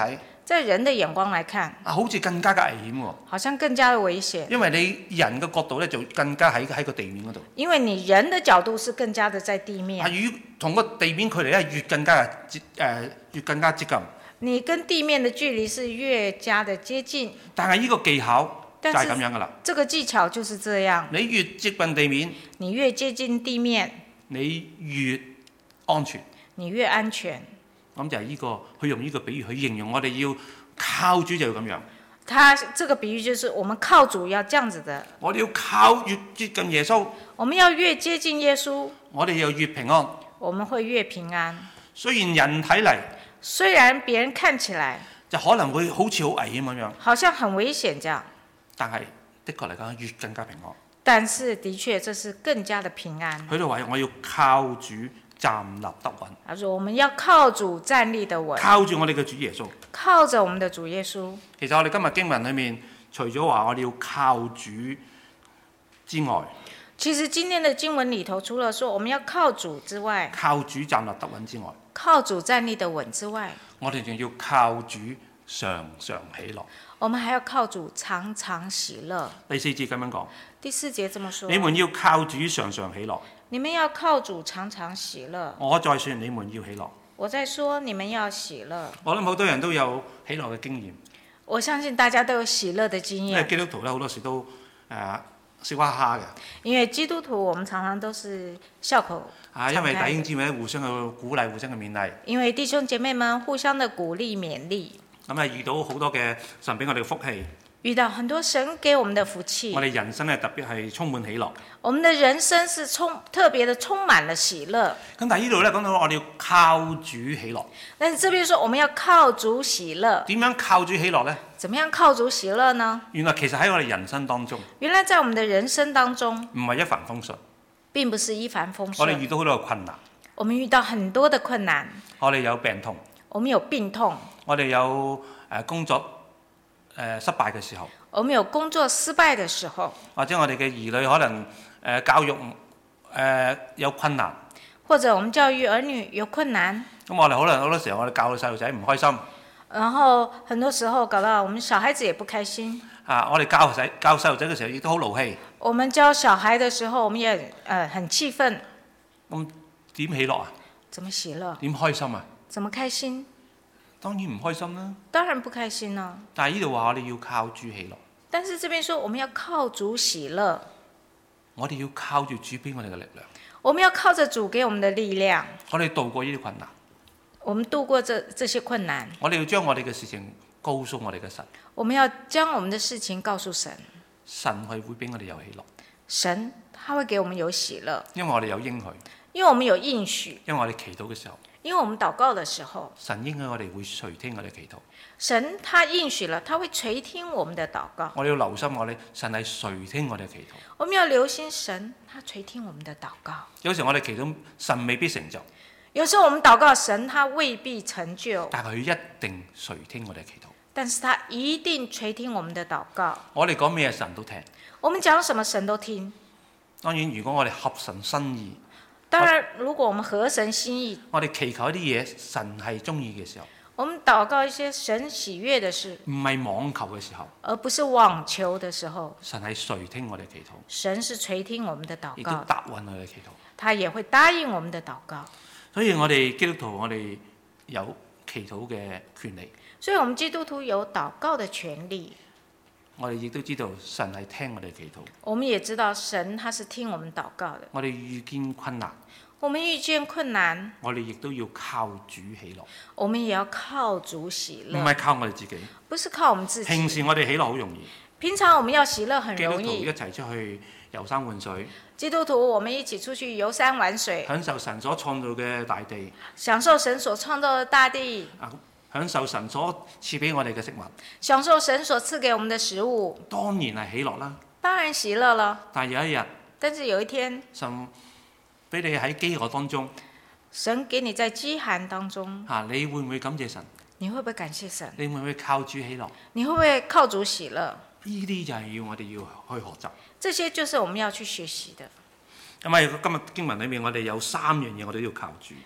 S2: 在人的眼光來看，
S1: 啊，好似更加嘅危險喎。
S2: 好像更加的危險。
S1: 因為你人嘅角度咧，就更加喺喺個地面嗰度。
S2: 因為你人的角度是更加的在地面。
S1: 啊，與同個地面距離咧越更加接誒、呃、越更加接近。
S2: 你跟地面的距離是越加的接近。
S1: 但係呢個技巧就係咁樣噶啦。
S2: 這個技巧就是這樣。
S1: 你越接近地面，
S2: 你越接近地面，
S1: 你越安全。
S2: 你越安全。
S1: 咁就係呢、這個，佢用呢個比喻去形容我哋要靠主就要咁樣。
S2: 他這個比喻就是我們靠主要這樣子的。
S1: 我哋要靠越接近耶穌，
S2: 我們要越接近耶穌，
S1: 我哋又越平安。
S2: 我們會越平安。
S1: 雖然人睇嚟，
S2: 雖然別人看起來
S1: 就可能會好似好危險咁樣，
S2: 好像很危險這樣，
S1: 但係的確嚟講越更加平安。
S2: 但是的確這是更加的平安。
S1: 佢都話我要靠主站立得穩。
S2: 他說我們要靠主站立得穩，
S1: 靠住我哋嘅主耶穌，
S2: 靠着我們的主耶穌。
S1: 其實我哋今日經文裏面，除咗話我哋要靠主之外，
S2: 其實今天的經文裡頭，除了說我們要靠主之外，
S1: 靠主站立得穩之外，
S2: 靠主站立得穩之外，
S1: 我哋仲要靠主常常喜樂。
S2: 我們還要靠主常常喜樂。
S1: 第四節咁樣講，
S2: 第四節這麼說：
S1: 你們要靠主常常喜樂。
S2: 你們要靠主常常喜樂。
S1: 我再說你們要喜樂。
S2: 我在說你們要喜樂。
S1: 我諗好多人都有喜樂嘅經驗。
S2: 我相信大家都有喜樂的經驗。
S1: 因為基督徒咧好多時都誒笑哈哈嘅。
S2: 因為基督徒，我們常常都是笑口常開。
S1: 啊，因為弟兄姊妹互相嘅鼓勵，互相嘅勉勵。
S2: 因為弟兄姐妹們互相的鼓勵勉勵。
S1: 咁啊，遇到好多嘅神俾我哋嘅福氣。
S2: 遇到很多神給我們的福氣。
S1: 我哋人生咧特別係充滿喜樂。
S2: 我們的人生是充特別的充滿了喜樂。
S1: 咁但係呢度咧講到我哋要靠主喜樂。
S2: 但是這邊說我們要靠主喜樂。
S1: 點樣靠主喜樂呢？
S2: 怎麼樣靠主喜樂呢？
S1: 原來其實喺我哋人生當中。
S2: 原來在我們的人生當中。
S1: 唔係一帆風順。
S2: 並不是一帆風順。
S1: 我哋遇到好多嘅困難。
S2: 我們遇到很多的困難。
S1: 我哋有病痛。
S2: 我們有病痛。
S1: 我哋有誒工作誒失敗嘅時候。
S2: 我們有工作失敗的時候。
S1: 或者我哋嘅兒女可能誒教育誒有困難。
S2: 或者我們教育兒女有困難。
S1: 咁我哋可能好多時候我哋教到細路仔唔開心。
S2: 然後很多時候搞到我們小孩子也不開心。
S1: 啊，我哋教細教細路仔嘅時候亦都好勞氣。
S2: 我們教小孩的時候，我們也誒、呃、很氣憤。
S1: 咁點喜樂啊？
S2: 怎麼喜樂？
S1: 點開心啊？
S2: 怎麼開心？
S1: 當然唔開心啦。
S2: 當然不開心啦。
S1: 但係呢度話我哋要靠主喜樂。
S2: 但是這邊說我們要靠主喜樂。
S1: 我哋要靠住主俾我哋嘅力量。
S2: 我們要靠着主給我們的力量。
S1: 我哋度過呢啲困難。
S2: 我們度過這這些困難。
S1: 我哋要將我哋嘅事情告訴我哋嘅神。
S2: 我們要將我們的事情告訴神。
S1: 神係會俾我哋有喜樂。
S2: 神他會給我們有喜樂。
S1: 因為我哋有應許。
S2: 因為我們有應許。
S1: 因為我哋祈禱嘅時候。
S2: 因為我們禱告的時候。
S1: 神應許我哋會垂聽我哋祈禱。
S2: 神他應許了，他會垂聽我們的禱告。
S1: 我哋要留心我哋神係垂聽我哋祈禱。
S2: 我們要留心神，他垂聽我們的禱告。
S1: 有時我哋祈禱神未必成就。
S2: 有時候我們禱告神，他未必成就。
S1: 但係佢一定垂聽我哋祈禱。
S2: 但是他一定垂聽我們的禱告。
S1: 我哋講咩神都聽。
S2: 我們講什麼神都聽。
S1: 當然，如果我哋合神心意。
S2: 當然，如果我們合神心意。
S1: 我哋祈求一啲嘢神係中意嘅時候。
S2: 我們禱告一些神喜悅的事，
S1: 唔係妄求嘅時候，
S2: 而不是妄求的時候。
S1: 神係垂聽我哋祈禱，
S2: 神是垂聽我們的禱告，
S1: 亦都答應我哋祈禱。
S2: 他也會答應我們的禱告。
S1: 所以我哋基督徒，我哋有祈禱嘅權利。
S2: 所以我們基督徒有禱告的權利。
S1: 我哋亦都知道神係聽我哋祈禱。
S2: 我們也知道神他是聽我們禱告的。
S1: 我哋遇見困難。
S2: 我們遇見困難，
S1: 我哋亦都要靠主喜樂。
S2: 我們也要靠主喜樂，
S1: 唔係靠我哋自己。
S2: 不是靠我們自己。
S1: 平時我哋喜樂好容易。
S2: 平常我們要喜樂很容易。
S1: 基督徒一齊出去遊山玩水。
S2: 基督徒我們一起出去遊山玩水。
S1: 享受神所創造嘅大地。
S2: 享受神所創造的大地。
S1: 啊，享受神所賜俾我哋嘅食物。
S2: 享受神所賜給我們的食物。
S1: 當然係喜樂啦。
S2: 當然喜樂了。
S1: 但係有一日。
S2: 但是有一天。
S1: 神俾你喺飢餓當中，
S2: 神給你在飢寒當中，
S1: 啊，你會唔會感謝神？
S2: 你會不會感謝神？
S1: 你會唔會靠主喜樂？
S2: 你會不會靠主喜樂？
S1: 呢啲就係要我哋要去學習。
S2: 這些就是我們要去學習的。
S1: 咁喺今日經文裏面，我哋有三樣嘢我哋都要靠主。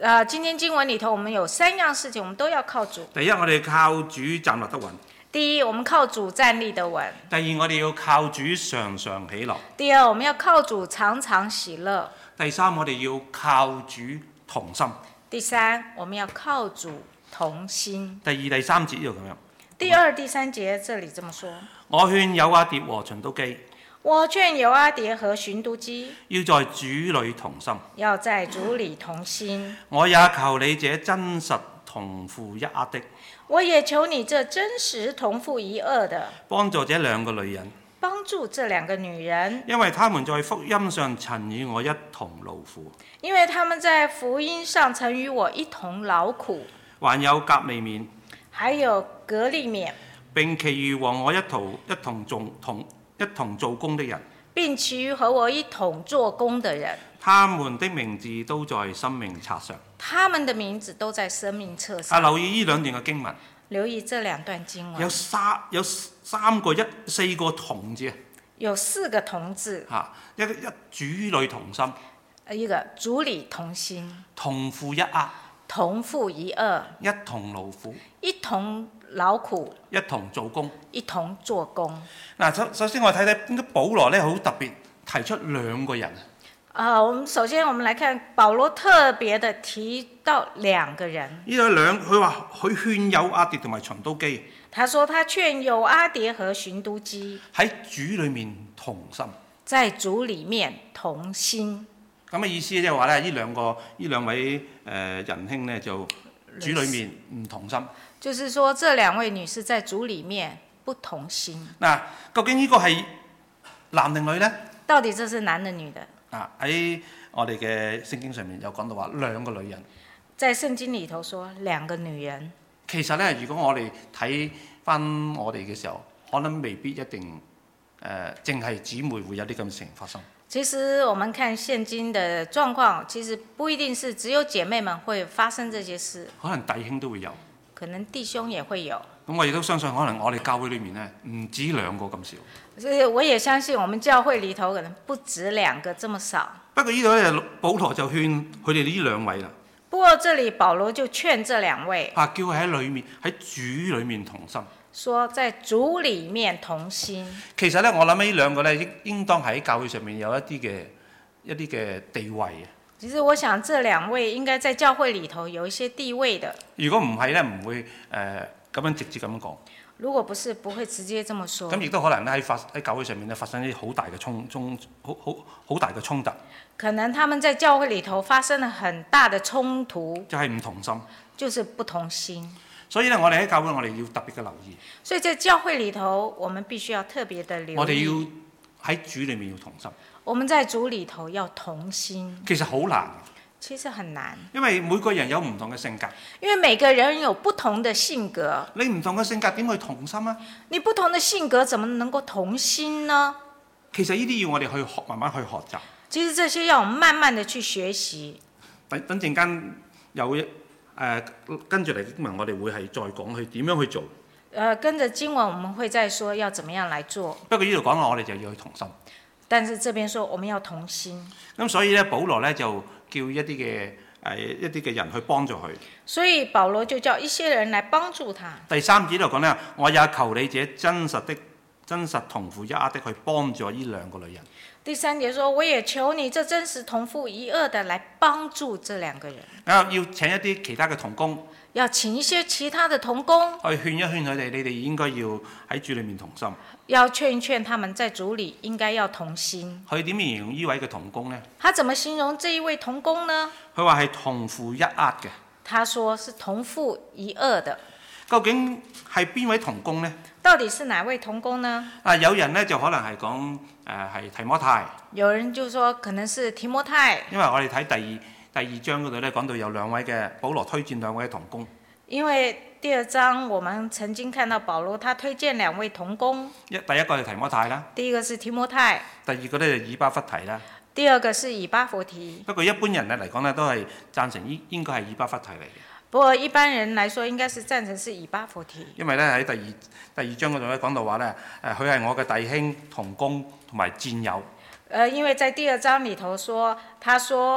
S2: 呃，今天經文裡頭，我們有三樣事情，我們都要靠主。
S1: 第一，我哋靠主站立得穩；
S2: 第一，我們靠主站立得穩；
S1: 第二，我哋要靠主常常喜樂；
S2: 第二，我們要靠主常常喜樂；
S1: 第三，我哋要靠主同心；
S2: 第三，我們要靠主同心。
S1: 第二、第三節呢度咁樣。
S2: 第二、第三節這裡這麼說：
S1: 我勸友阿蝶和循都基，
S2: 我勸友阿蝶和循都基，
S1: 要在主裏同心。
S2: 要在主裡同心。
S1: 我也求你這真實同負一軛的，
S2: 我也求你這真實同負一軛的，
S1: 幫助這兩個女人，
S2: 幫助這兩個女人，
S1: 因為他們在福音上曾與我一同勞苦，
S2: 因為他們在福音上曾與我一同勞苦。
S1: 還有革利免，
S2: 還有革利免，
S1: 並其餘和我一同一同做同一同做工的人，
S2: 並其餘和我一同做工的人，
S1: 他們的名字都在生命冊上。
S2: 他們的名字都在生命冊
S1: 啊，
S2: 上。
S1: 留意呢兩段嘅經文，
S2: 留意這兩段經文，
S1: 有三有三個一四個同字
S2: 有四個同字，
S1: 啊，一一主裏同心，
S2: 一個主裡同心，
S1: 同負一軛，
S2: 同負一軛，
S1: 一同勞苦，
S2: 一同勞苦，
S1: 一同做工。
S2: 一同做工。
S1: 嗱，首首先我睇睇點解保羅咧好特別提出兩個人。
S2: 啊，我們首先我們來看保羅特別的提到兩個人。
S1: 呢度兩，佢話佢勸友阿蝶同埋循都基
S2: 他說他勸友阿蝶和循都基
S1: 喺主裏面同心。
S2: 在主裡面同心。
S1: 咁嘅意思即係話咧，呢兩個呢兩位誒、呃、仁兄咧就主裏面唔同心。
S2: 就是說，這兩位女士在主裡面不同心。
S1: 嗱，究竟呢個係男定女呢？
S2: 到底這是男的女的？
S1: 啊，喺我哋嘅聖經上面有講到話兩個女人。
S2: 在聖經裡頭說兩個女人。
S1: 其實咧，如果我哋睇翻我哋嘅時候，可能未必一定誒，淨係姊妹會有啲咁嘅事情發生。
S2: 其實我們看現今的狀況，其實不一定是只有姐妹們會發生這些事，
S1: 可能弟兄都會有。
S2: 可能弟兄也會有。
S1: 咁我亦都相信，可能我哋教會裏面咧，唔止兩個咁少。
S2: 所以我也相信，我們教會裡頭可能不止兩個這麼少。
S1: 不過呢度咧，保羅就勸佢哋呢兩位啦。
S2: 不過這裡保羅就勸這兩位，
S1: 啊，叫佢喺裏面喺主裏面同心。
S2: 說在主裡面同心。
S1: 其實咧，我諗呢兩個咧，應應當喺教會上面有一啲嘅一啲嘅地位嘅。
S2: 其實我想，這兩位應該在教會裡頭有一些地位的。
S1: 如果唔係咧，唔會誒咁、呃、樣直接咁樣講。
S2: 如果不是，不會直接這麼說。
S1: 咁亦都可能咧喺發喺教會上面咧發生啲好大嘅衝衝好好好大嘅衝突。
S2: 可能他們在教會裡頭發生了很大的衝突，
S1: 就係唔同心，
S2: 就是不同心。
S1: 所以咧，我哋喺教會，我哋要特別嘅留意。
S2: 所以在教會裡頭，我們必須要特別的留意。
S1: 我哋要喺主裡面要同心。
S2: 我們在主裡頭要同心。
S1: 其實好難。
S2: 其實很難，
S1: 因為每個人有唔同嘅性格。
S2: 因為每個人有不同的性格。
S1: 你唔同嘅性格點去同心啊？
S2: 你不同的性格怎麼能夠同心呢？
S1: 其實呢啲要我哋去學，慢慢去學習。
S2: 其實這些要我們慢慢的去學習。
S1: 等等陣間有誒、呃、跟住嚟經文，我哋會係再講去點樣去做。誒、
S2: 呃，跟着經文，我們會再說要怎麼樣來做。
S1: 不過呢度講話，我哋就要去同心。
S2: 但是這邊說我們要同心。
S1: 咁所以咧，保羅咧就叫一啲嘅誒一啲嘅人去幫助佢。
S2: 所以保羅就叫一些人來幫助他。
S1: 第三節度講咧，我也求你這真實的真實同負一軛的去幫助呢兩個女人。
S2: 第三節說，我也求你這真實同負一軛的來幫助這兩個人。
S1: 啊，要請一啲其他嘅同工。
S2: 要請一些其他的同工
S1: 去勸一勸佢哋，你哋應該要喺主裏面同心。
S2: 要勸一勸他們在主裏應該要同心。
S1: 佢點形容呢位嘅同工呢？
S2: 他怎麼形容這一位同工呢？
S1: 佢話係同負一軛嘅。
S2: 他說是同負一軛的。
S1: 究竟係邊位同工呢？
S2: 到底是哪位同工呢？
S1: 啊，有人呢就可能係講誒係提摩太。
S2: 有人就說可能是提摩太。
S1: 因為我哋睇第二。第二章嗰度咧講到有兩位嘅保羅推薦兩位同工。
S2: 因為第二章我們曾經看到保羅他推薦兩位同工。
S1: 一第一個係提摩太啦。
S2: 第一個是提摩太。
S1: 第二個咧就以巴弗提啦。
S2: 第二個是以巴弗提。
S1: 不過一般人咧嚟講咧都係贊成應應該係以巴弗提嚟嘅。
S2: 不過一般人來說應該是贊成是以巴弗提。
S1: 因為咧喺第二第二章嗰度咧講到話咧誒佢係我嘅弟兄同工同埋戰友。
S2: 呃，因為在第二章裡頭說，他說。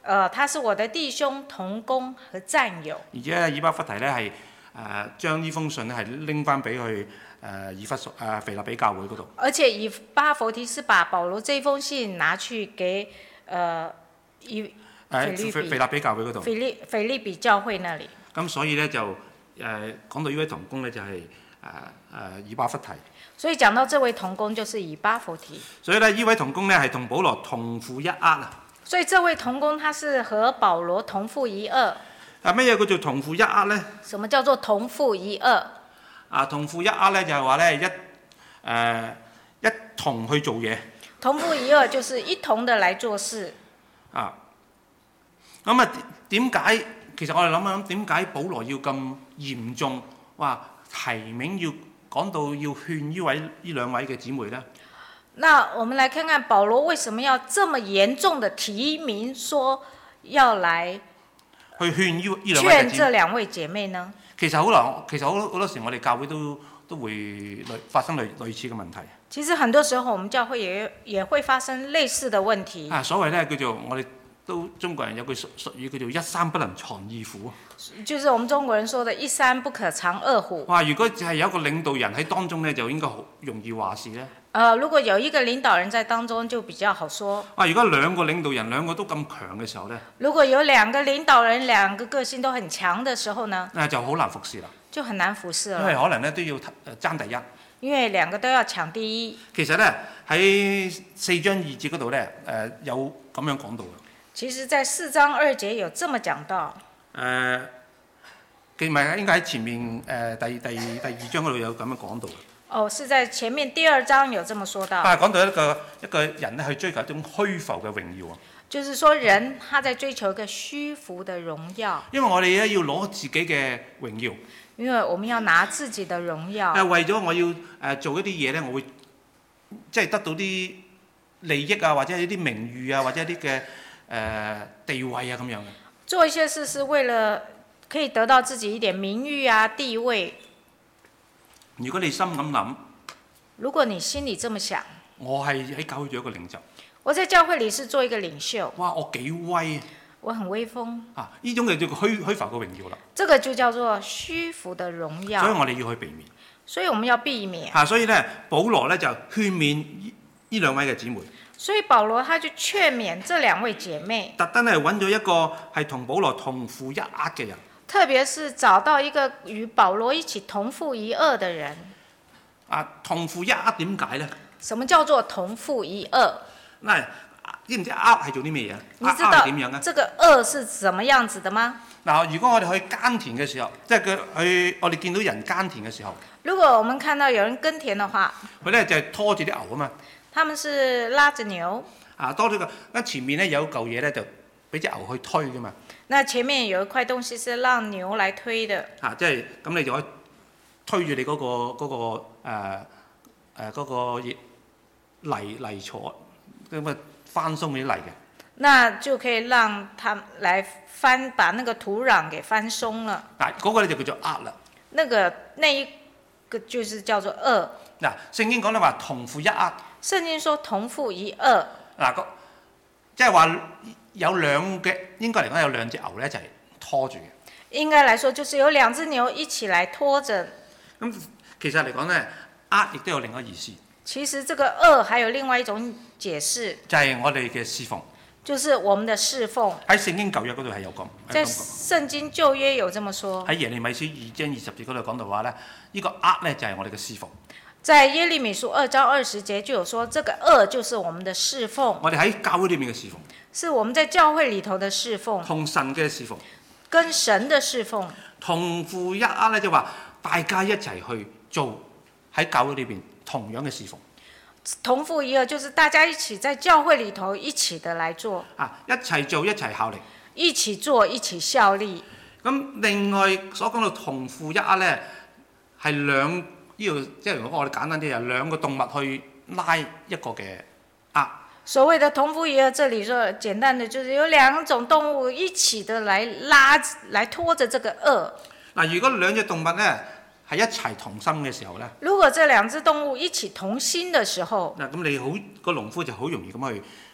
S2: 呃，他是我的弟兄、同工和戰友。
S1: 而且咧，以巴弗提咧係誒將呢封信咧係拎翻俾佢誒以弗所誒腓立比教會嗰度。
S2: 而且以巴弗提是把保羅這封信拿去給誒以
S1: 誒腓腓立比教會嗰度。
S2: 腓利腓利比教會那裡。
S1: 咁所以咧就誒、呃、講到呢位同工咧就係誒誒以巴弗提。
S2: 所以講到這位同工就是以巴弗提。
S1: 所以咧，呢位同工咧係同保羅同負一軛啊。
S2: 所以這位同工他是和保羅同負一軛。
S1: 啊，乜嘢叫做同負一軛咧？
S2: 什麼叫做同負一軛？啊，
S1: 同負一軛咧就係話咧一誒、呃、一同去做嘢。
S2: 同負一軛就是一同的來做事。
S1: 啊，咁啊點解？其實我哋諗一諗，點解保羅要咁嚴重？哇，提名要講到要勸呢位呢兩位嘅姊妹咧？
S2: 那我們來看看保羅為什麼要這麼嚴重的提名，說要來
S1: 去勸呢呢兩位
S2: 勸這兩位姐妹呢？
S1: 其實好難，其實好好多時我哋教會都都會類發生類類似嘅問題。
S2: 其實很多時候我們教會也也會發生類似的問題。
S1: 啊，所謂咧叫做我哋都中國人有句俗俗語叫做一山不能藏二虎。
S2: 就是我們中國人說的一山不可藏二虎。
S1: 哇！如果只係有一個領導人喺當中咧，就應該好容易話事咧。
S2: 呃，如果有一個領導人在當中，就比較好說。
S1: 啊，如果兩個領導人兩個都咁強嘅時候咧，
S2: 如果有兩個領導人兩個個性都很強的時候呢，
S1: 啊就好難服侍啦。
S2: 就很難服侍了。
S1: 因為可能咧都要誒爭第一。
S2: 因為兩個都要搶第一。
S1: 其實咧喺四章二節嗰度咧誒有咁樣講到嘅。
S2: 其實，在四章二節有這麼講到。
S1: 誒、呃，記唔係應該喺前面誒、呃、第第第二章嗰度有咁樣講到嘅。
S2: 哦，是在前面第二章有這麼說到。
S1: 啊，講到一個一個人咧去追求一種虛浮嘅榮耀啊。
S2: 就是說人他在追求一個虛浮的榮耀。
S1: 因為我哋咧要攞自己嘅榮耀。
S2: 因為我們要拿自己的榮耀。
S1: 誒，為咗我要誒做一啲嘢咧，我會即係得到啲利益啊，或者係一啲名譽啊，或者一啲嘅誒地位啊咁樣嘅。
S2: 做一些事是為了可以得到自己一點名譽啊、地位。
S1: 如果你心咁諗，
S2: 如果你心裡這麼想，
S1: 我係喺教會做一個領袖。
S2: 我在教會裡是做一個領袖。
S1: 哇！我幾威啊！
S2: 我很威風。
S1: 啊！呢種就叫做虛虛浮嘅榮耀啦。
S2: 這個就叫做虛浮的榮耀。
S1: 所以我哋要去避免。
S2: 所以我們要避免。
S1: 啊！所以咧，保羅咧就勸勉呢兩位嘅姊妹。
S2: 所以保羅他就勸勉這兩位姐妹。
S1: 特登係揾咗一個係同保羅同負一軛嘅人。
S2: 特別是找到一個與保羅一起同負一軛的人。
S1: 啊，同負一軛點解咧？
S2: 什麼叫做同負一軛？
S1: 嗱，知唔知軛係做啲咩嘢？
S2: 你知道
S1: 點樣啊？
S2: 這個軛是怎麼樣子的嗎？
S1: 嗱，如果我哋去耕田嘅時候，即係佢去我哋見到人耕田嘅時候，
S2: 如果我們看到有人耕田的話，
S1: 佢咧就係拖住啲牛啊嘛。
S2: 他們是拉着牛。
S1: 啊，多咗個，咁前面咧有嚿嘢咧就俾隻牛去推噶嘛。
S2: 那前面有一塊東西是讓牛來推的。
S1: 啊，即係咁你就可以推住你嗰、嗰個嗰、嗰個誒誒嗰個泥泥坐咁啊翻鬆啲泥嘅。
S2: 那就可以讓他來翻，把那個土壤給翻鬆了。
S1: 嗱、啊，嗰、嗰個咧就叫做軛啦。
S2: 那個那一個就是叫做軛。
S1: 嗱、啊，聖經講咧話同負一軛。
S2: 聖經說同負一軛。嗱、
S1: 啊，即係話有兩嘅，應該嚟講有兩隻牛咧一齊拖住嘅。
S2: 應該來說，就是有兩隻牛一起來拖着。
S1: 咁其實嚟講咧，軛亦都有另一個意思。
S2: 其實這個軛還有另外一種解釋，
S1: 就係、是、我哋嘅侍奉。
S2: 就是我們的侍奉。
S1: 喺聖經舊約嗰度係有咁。
S2: 在聖經舊約有這麼說。
S1: 喺耶利米書二章二十節嗰度講到話咧，呢、這個軛咧就係我哋嘅侍奉。
S2: 在耶利米書二章二十節就有說，這個軛就是我們的侍奉。
S1: 我哋喺教會裏面嘅侍奉。
S2: 是我們在教會裡頭的侍奉。
S1: 同神嘅侍奉。
S2: 跟神的侍奉。
S1: 同負一軛咧就話大家一齊去做喺教會裏邊同樣嘅侍奉。
S2: 同負一軛就是大家一起在教會裡頭一起的來做。
S1: 啊，一齊做一齊效力。
S2: 一起做一起效力。
S1: 咁另外所講到同負一軛咧，係兩呢度即係如果我哋簡單啲，有兩個動物去拉一個嘅軛。
S2: 所謂的同負一軛，這裡說簡單的就是有兩種動物一起的來拉來拖着這個軛。嗱，
S1: 如果兩隻動物咧係一齊同心嘅時候咧，
S2: 如果這兩隻動物一起同心的時候，
S1: 嗱咁你好個農夫就好容易咁去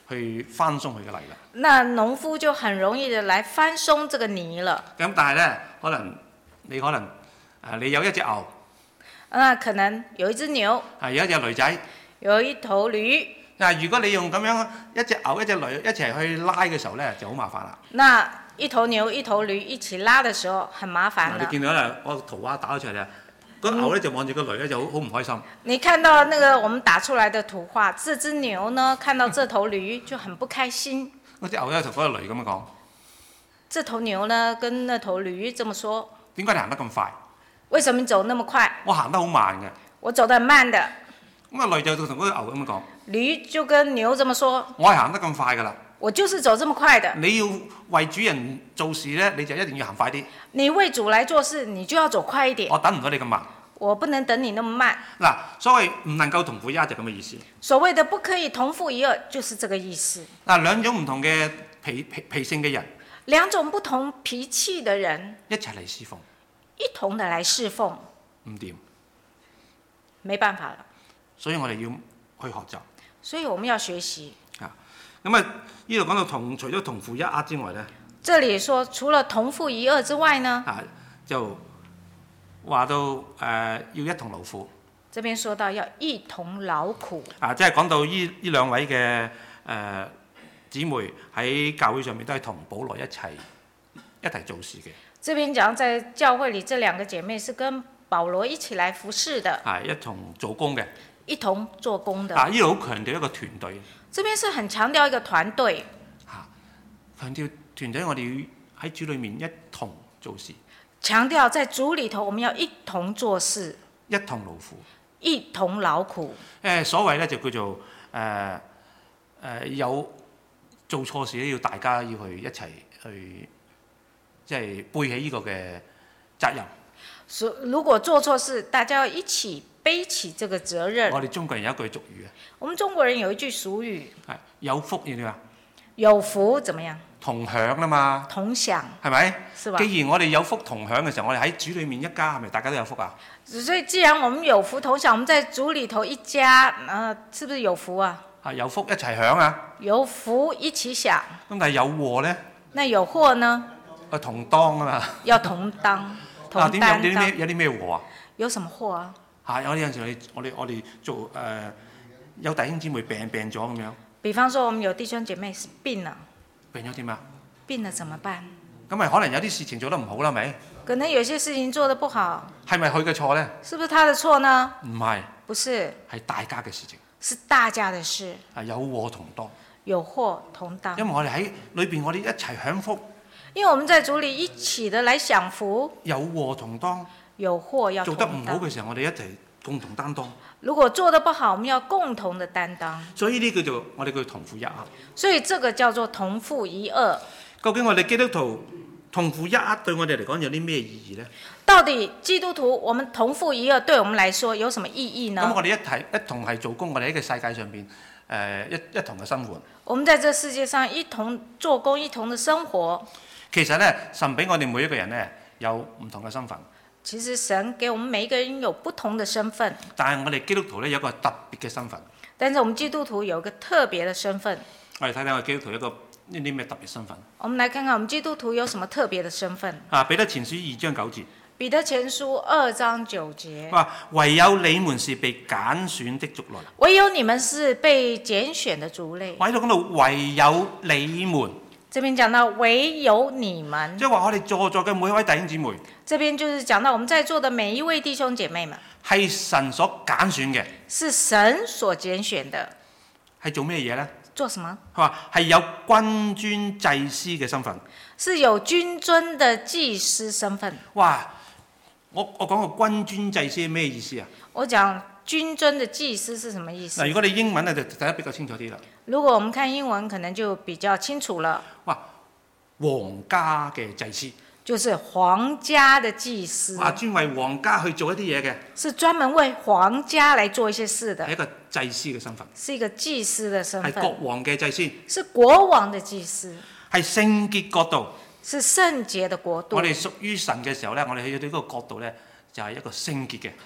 S1: 去翻鬆佢嘅泥啦。
S2: 那農夫就很容易的來翻鬆這個泥了。
S1: 咁但係咧，可能你可能誒你有一隻牛，
S2: 那可能有一隻牛，
S1: 係有一隻驢仔。
S2: 有一頭驢。
S1: 嗱，如果你用咁樣一隻牛一隻驢一齊去拉嘅時候咧，就好麻煩啦。
S2: 那一頭牛一頭驢一起拉嘅時候，很麻煩
S1: 你
S2: 了。
S1: 見到咧，我個圖畫打咗出嚟咧，個牛咧就望住個驢咧就好好唔開心。
S2: 你看到那個我們打出來的圖畫，這隻牛呢，看到這頭驢就很不開心。
S1: 嗰隻牛咧同嗰個驢咁樣講：
S2: 這頭牛呢，跟那頭驢這麼說：
S1: 點解你行得咁快？
S2: 為什麼你走那麼快？
S1: 我行得好慢嘅。
S2: 我走得很慢的。
S1: 咁啊驢就同嗰個牛咁樣講：
S2: 驢就跟牛這麼說：
S1: 我係行得咁快㗎啦。
S2: 我就是走這麼快的。
S1: 你要為主人做事咧，你就一定要行快啲。
S2: 你為主來做事，你就要走快一點。
S1: 我等唔到你咁慢。
S2: 我不能等你那麼慢。
S1: 嗱，所謂唔能夠同負一就咁嘅意思。
S2: 所謂的不可以同負一軛，就是這個意思。
S1: 嗱，兩種唔同嘅脾脾脾性嘅人，
S2: 兩種不同脾氣的人
S1: 一齊嚟侍奉，
S2: 一同的來侍奉，
S1: 唔掂，
S2: 沒辦法了。
S1: 所以我哋要去學習。
S2: 所以我們要學習。
S1: 啊，咁啊，呢度講到同除咗同負一軛之外咧，
S2: 這裡說除了同負一軛之外呢，
S1: 啊就話到誒、呃、要一同勞苦。
S2: 這邊說到要一同勞苦。
S1: 啊，即係講到呢呢兩位嘅誒姊妹喺教會上面都係同保羅一齊一齊做事嘅。
S2: 這邊講在教會裡，這兩個姐妹是跟保羅一起來服侍的，
S1: 係一同做工嘅。
S2: 一同做工的。
S1: 啊，呢度好強調一個團隊。
S2: 這邊是很強調一個團隊。
S1: 嚇，強調團隊，我哋要喺主裏面一同做事。
S2: 強調在主裡頭，我們要一同做事，
S1: 一同勞苦，
S2: 一同勞苦。
S1: 誒所謂咧就叫做誒誒、呃呃、有做錯事咧，要大家要去一齊去，即係背起呢個嘅責任。
S2: 所如果做錯事，大家要一起背起這個責任。
S1: 我哋中國人有一句俗語啊，
S2: 我們中國人有一句俗語，
S1: 係有福要點啊？
S2: 有福怎麼樣？
S1: 同享啦嘛，
S2: 同享，
S1: 係咪？
S2: 是吧？
S1: 既然我哋有福同享嘅時候，我哋喺主裏面一家係咪大家都有福啊？
S2: 所以既然我們有福同享，我們在主裡頭一家，呃，是不是有福啊？
S1: 啊，有福一齊享啊！
S2: 有福一起享。
S1: 咁但係有禍咧？
S2: 那有禍呢？
S1: 啊，同當啊嘛。
S2: 要同當，同
S1: 啊，
S2: 擔當。
S1: 點有啲咩有啲咩禍啊？
S2: 有什麼禍啊？
S1: 嚇！有啲陣時我哋我哋我哋做誒、呃、有弟兄姊妹病病咗咁樣。
S2: 比方說，我們有弟兄姐妹病了，
S1: 病咗點啊？
S2: 病了怎麼辦？
S1: 咁咪可能有啲事情做得唔好啦，咪？
S2: 可能有些事情做得不好，
S1: 係咪佢嘅錯咧？
S2: 是不是他的錯呢？
S1: 唔係，
S2: 不是，
S1: 係大家嘅事情。
S2: 是大家的事。
S1: 係有禍同當。
S2: 有禍同當。
S1: 因為我哋喺裏邊，我哋一齊享福。
S2: 因為我們在主裡一起的來享福。
S1: 有禍同當。
S2: 有禍要同當。
S1: 做得唔好嘅時候，我哋一齊共同擔當。
S2: 如果做得不好，我們要共同的擔當。
S1: 所以呢叫做我哋叫同負一軛。
S2: 所以這個叫做同負一軛。究
S1: 竟我哋基督徒同負一軛對我哋嚟講有啲咩意義呢？
S2: 到底基督徒我們同負一軛對我們來說有什麼意義呢？
S1: 咁我哋一齊一同係做工，我哋喺個世界上邊誒、呃、一一同嘅生活。
S2: 我們在這世界上一同做工，一同的生活。
S1: 其實咧，神俾我哋每一個人咧有唔同嘅身份。
S2: 其實神給我們每一個人有不同的身份。
S1: 但係我哋基督徒咧有一個特別嘅身份。
S2: 但是我們基督徒有一個特別的身份。
S1: 我哋睇睇我哋基督徒一個呢啲咩特別身份？
S2: 我們來看看我們基督徒有什麼特別的身份。
S1: 啊，彼得前書二章九節。
S2: 彼得前書二章九節。
S1: 話唯有你們是被揀選的族類。
S2: 唯有你們是被揀選的族類。
S1: 我喺度講到唯有你們。
S2: 這邊講到唯有你們。
S1: 即係話我哋在座嘅每一位弟兄姊妹。
S2: 這邊就是講到我們在座的每一位弟兄姐妹們。
S1: 係神所揀選嘅。
S2: 是神所揀選的。
S1: 係做咩嘢呢？
S2: 做什麼？
S1: 佢話係有君尊祭司嘅身份。
S2: 是有君尊的祭司身份。
S1: 哇！我我講個君尊祭司係咩意思啊？
S2: 我講君尊的祭司是什麼意思？
S1: 嗱，如果你英文咧就睇得比較清楚啲啦。
S2: 如果我們看英文，可能就比較清楚了。
S1: 哇！皇家嘅祭司。
S2: 就是皇家的祭司。
S1: 哇！專為皇家去做一啲嘢嘅。
S2: 是專門為皇家來做一些事的。
S1: 係一個祭司嘅身份。
S2: 是一個祭司的身份。
S1: 係國王嘅祭司。
S2: 是國王的祭司。
S1: 係聖潔國度。
S2: 是聖潔的國度。
S1: 我哋屬於神嘅時候咧，我哋去到呢個國度咧，就係一個聖潔嘅。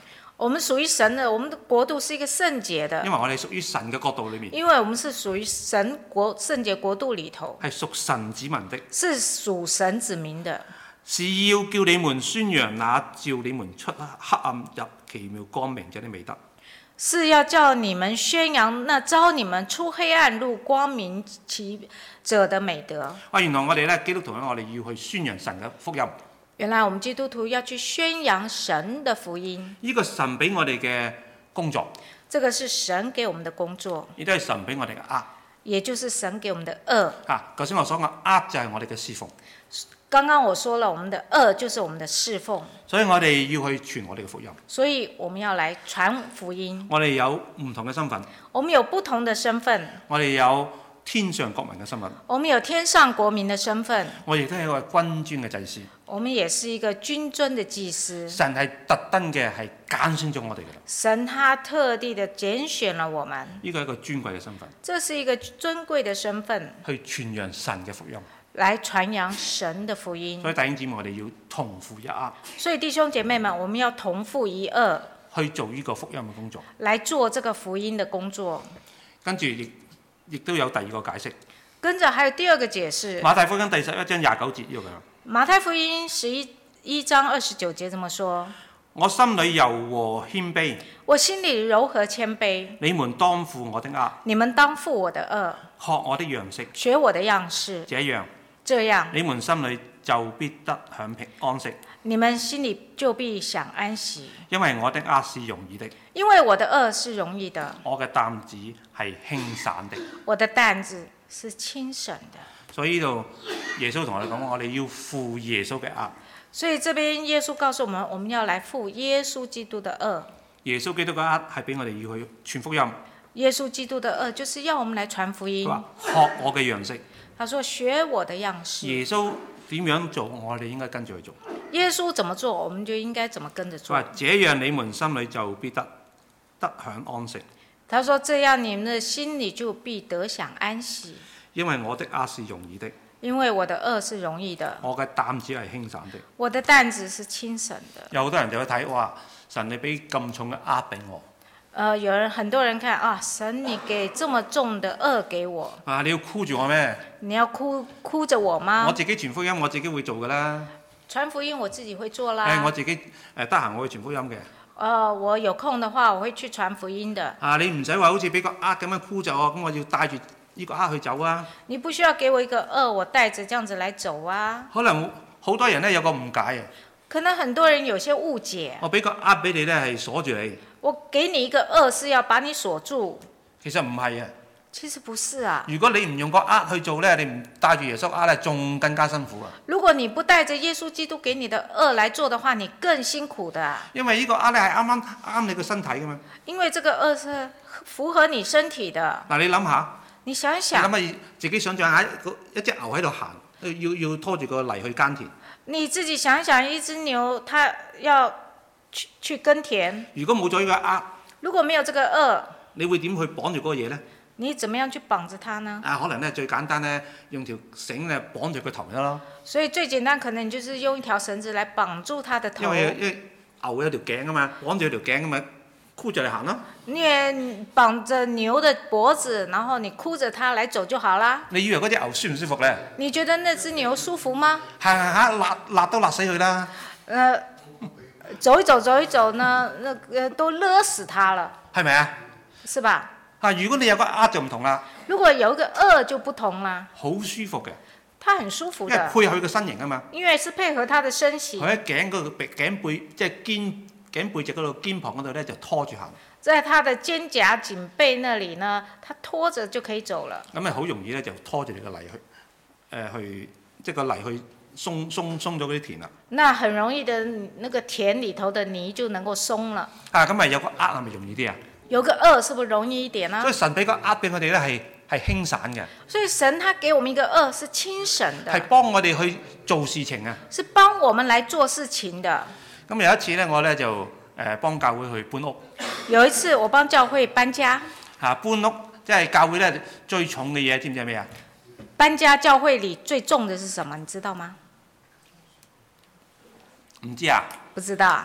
S2: 我們屬於神的，我們的國度是一個聖潔的
S1: 因，為我哋屬於神嘅國度裏面，
S2: 因為我們是屬於神國聖潔國度裡頭，
S1: 係屬神子民的，
S2: 是屬神子民的，
S1: 是要叫你們宣揚那召你們出黑暗入奇妙光明者的美德。
S2: 是要叫你們宣揚那召你們出黑暗入光明其者的美德。
S1: 啊，原來我哋咧基督徒咧，我哋要去宣揚神嘅福音。
S2: 原來我們基督徒要去宣揚神的福音，
S1: 呢個神俾我哋嘅工作，
S2: 這個是神給我們的工作，
S1: 亦都係神俾我哋嘅呃。
S2: 也就是神給我們的惡。
S1: 啊，頭先我所講呃就係我哋嘅侍奉，
S2: 剛剛我說了，我們的惡就是我們的侍奉，
S1: 所以我哋要去傳我哋嘅福音。
S2: 所以我們要來傳福音。
S1: 我哋有唔同嘅身份，
S2: 我們有不同的身份，
S1: 我哋有天上國民嘅身份，
S2: 我們有天上國民的身份，
S1: 我亦都係一個君尊嘅祭司。
S2: 我們也是一個君尊的祭司。
S1: 神係特登嘅係揀選咗我哋嘅啦，
S2: 神他特地的揀選了我們，
S1: 呢個係一個尊貴嘅身份，
S2: 這是一個尊貴的身份，
S1: 去傳揚神嘅福音。
S2: 來傳揚神的福音
S1: 所。以弟兄姊妹，我哋要同負一軛，
S2: 所以弟兄姐妹們，我們要同負一軛，
S1: 去做呢個福音嘅工作。
S2: 來做這個福音的工作。
S1: 跟住亦亦都有第二個解釋，
S2: 跟着還有第二個解釋，
S1: 馬太福音第十一章廿九節呢個咁。
S2: 馬太福音十一一章二十九節這麼說：
S1: 我心裏柔和謙卑，
S2: 我心裏柔和謙卑，
S1: 你們當負我的軛，
S2: 你們當負我的軛，
S1: 學我的樣式，
S2: 學我的樣式，
S1: 這樣
S2: 這樣
S1: 你們心裏就必得享平安息，
S2: 你們心裏就必享安息。
S1: 因為我的軛是容易的，
S2: 因為我的軛是容易的，
S1: 我嘅擔子係輕省的。
S2: 我的擔子是輕省的。
S1: 所以呢度耶穌同我哋講，我哋要負耶穌嘅軛。
S2: 所以這邊耶穌告訴我們，我們要來負耶穌基督的軛。
S1: 耶穌基督嘅軛係俾我哋要去傳福音。
S2: 耶穌基督的軛就是要我們來傳福音
S1: 佢。話學我嘅樣式。
S2: 他說學我的樣式。
S1: 耶穌點樣做，我哋應該跟住去做。
S2: 耶穌怎麼做，我們就應該怎麼跟着做。
S1: 佢話這樣你們心裏就必得得享安息，
S2: 他說這樣你們的心裏就必得享安息。
S1: 因為我的軛是容易的，
S2: 因為我的軛是容易的，
S1: 我嘅擔子係輕省的。
S2: 我的擔子是輕省的。
S1: 有好多人就會睇，哇！神你俾咁重嘅軛俾我，
S2: 呃，有人很多人看啊，神你給這麼重的軛給我，
S1: 啊你要箍住我咩？
S2: 你要箍箍着我嗎？
S1: 我自己傳福音，我自己會做噶啦。
S2: 傳福音我自己會做啦。
S1: 誒、我自己誒得閒我會傳福音嘅。
S2: 呃，我有空的話，我會去傳福音的。
S1: 啊，你唔使話好似俾個軛咁樣箍着我，咁我要帶住呢個軛去走啊。
S2: 你不需要給我一個軛，我帶着這樣子來走啊。
S1: 可能好多人咧有個誤解啊。
S2: 可能很多人有些誤解。
S1: 我俾個軛俾你咧係鎖住你，
S2: 我給你一個軛是要把你鎖住，
S1: 其實唔係啊。
S2: 其實不是啊。
S1: 如果你唔用個軛去做咧，你唔帶住耶穌軛咧，仲更加辛苦啊。
S2: 如果你不帶着耶穌基督給你的軛來做的話，你更辛苦的啊。
S1: 因為呢個軛咧係啱啱啱你個身體噶嘛。
S2: 因為這個軛是符合你身體的。
S1: 嗱，你諗下，
S2: 你想一想，
S1: 你諗下自己想象下，一隻牛喺度行，要要拖住個泥去耕田。
S2: 你自己想一想，一隻牛它要去去耕田，
S1: 如果冇咗呢個軛，
S2: 如果沒有這個軛，
S1: 你會點去綁住嗰個嘢咧？
S2: 你怎麼樣去綁着它呢？
S1: 啊，可能咧最簡單咧，用條繩咧綁住個頭得咯。
S2: 所以最簡單可能你就是用一條繩子來綁住它的頭。
S1: 因為因為牛有條頸啊嘛，綁住條頸咁咪箍住嚟行咯。
S2: 你也綁着牛的脖子，然後你箍着它來走就好啦。
S1: 你以為嗰隻牛舒唔舒服咧？
S2: 你覺得那隻牛舒服嗎？
S1: 行行下辣辣都辣死佢啦。
S2: 呃，走一走走一走呢，那個都勒死它了，
S1: 係咪啊？
S2: 是吧？
S1: 啊，如果你有個軛就唔同啦，
S2: 如果有一個軛就不同啦，
S1: 好舒服嘅，
S2: 它很舒服
S1: 因為
S2: 的，
S1: 配合佢個身形啊嘛。
S2: 因為是配合它的身形，
S1: 佢喺頸嗰度頸背，即係肩頸背脊嗰度肩膀嗰度咧就拖住行，
S2: 在它的肩胛頸背那裡呢，它拖着就可以走了。
S1: 咁咪好容易咧就拖住你個泥去誒、呃、去，即係個泥去鬆鬆鬆咗嗰啲田啦。
S2: 那很容易的，那個田裡頭的泥就能夠鬆了。
S1: 啊，咁咪有個軛係咪容易啲啊？
S2: 有個軛是不是容易一點呢？
S1: 所以神俾個軛俾我哋咧係係輕省嘅，
S2: 所以神他給我們一個軛是輕省的，
S1: 係幫我哋去做事情啊。
S2: 是幫我們來做事情的。
S1: 咁有一次咧，我咧就誒、呃、幫教會去搬屋。
S2: 有一次我幫教會搬家。
S1: 嚇、啊、搬屋，即係教會咧最重嘅嘢，知唔知係咩啊？
S2: 搬家教會裡最重的是什麼？你知道嗎？
S1: 唔知啊？
S2: 不知道啊。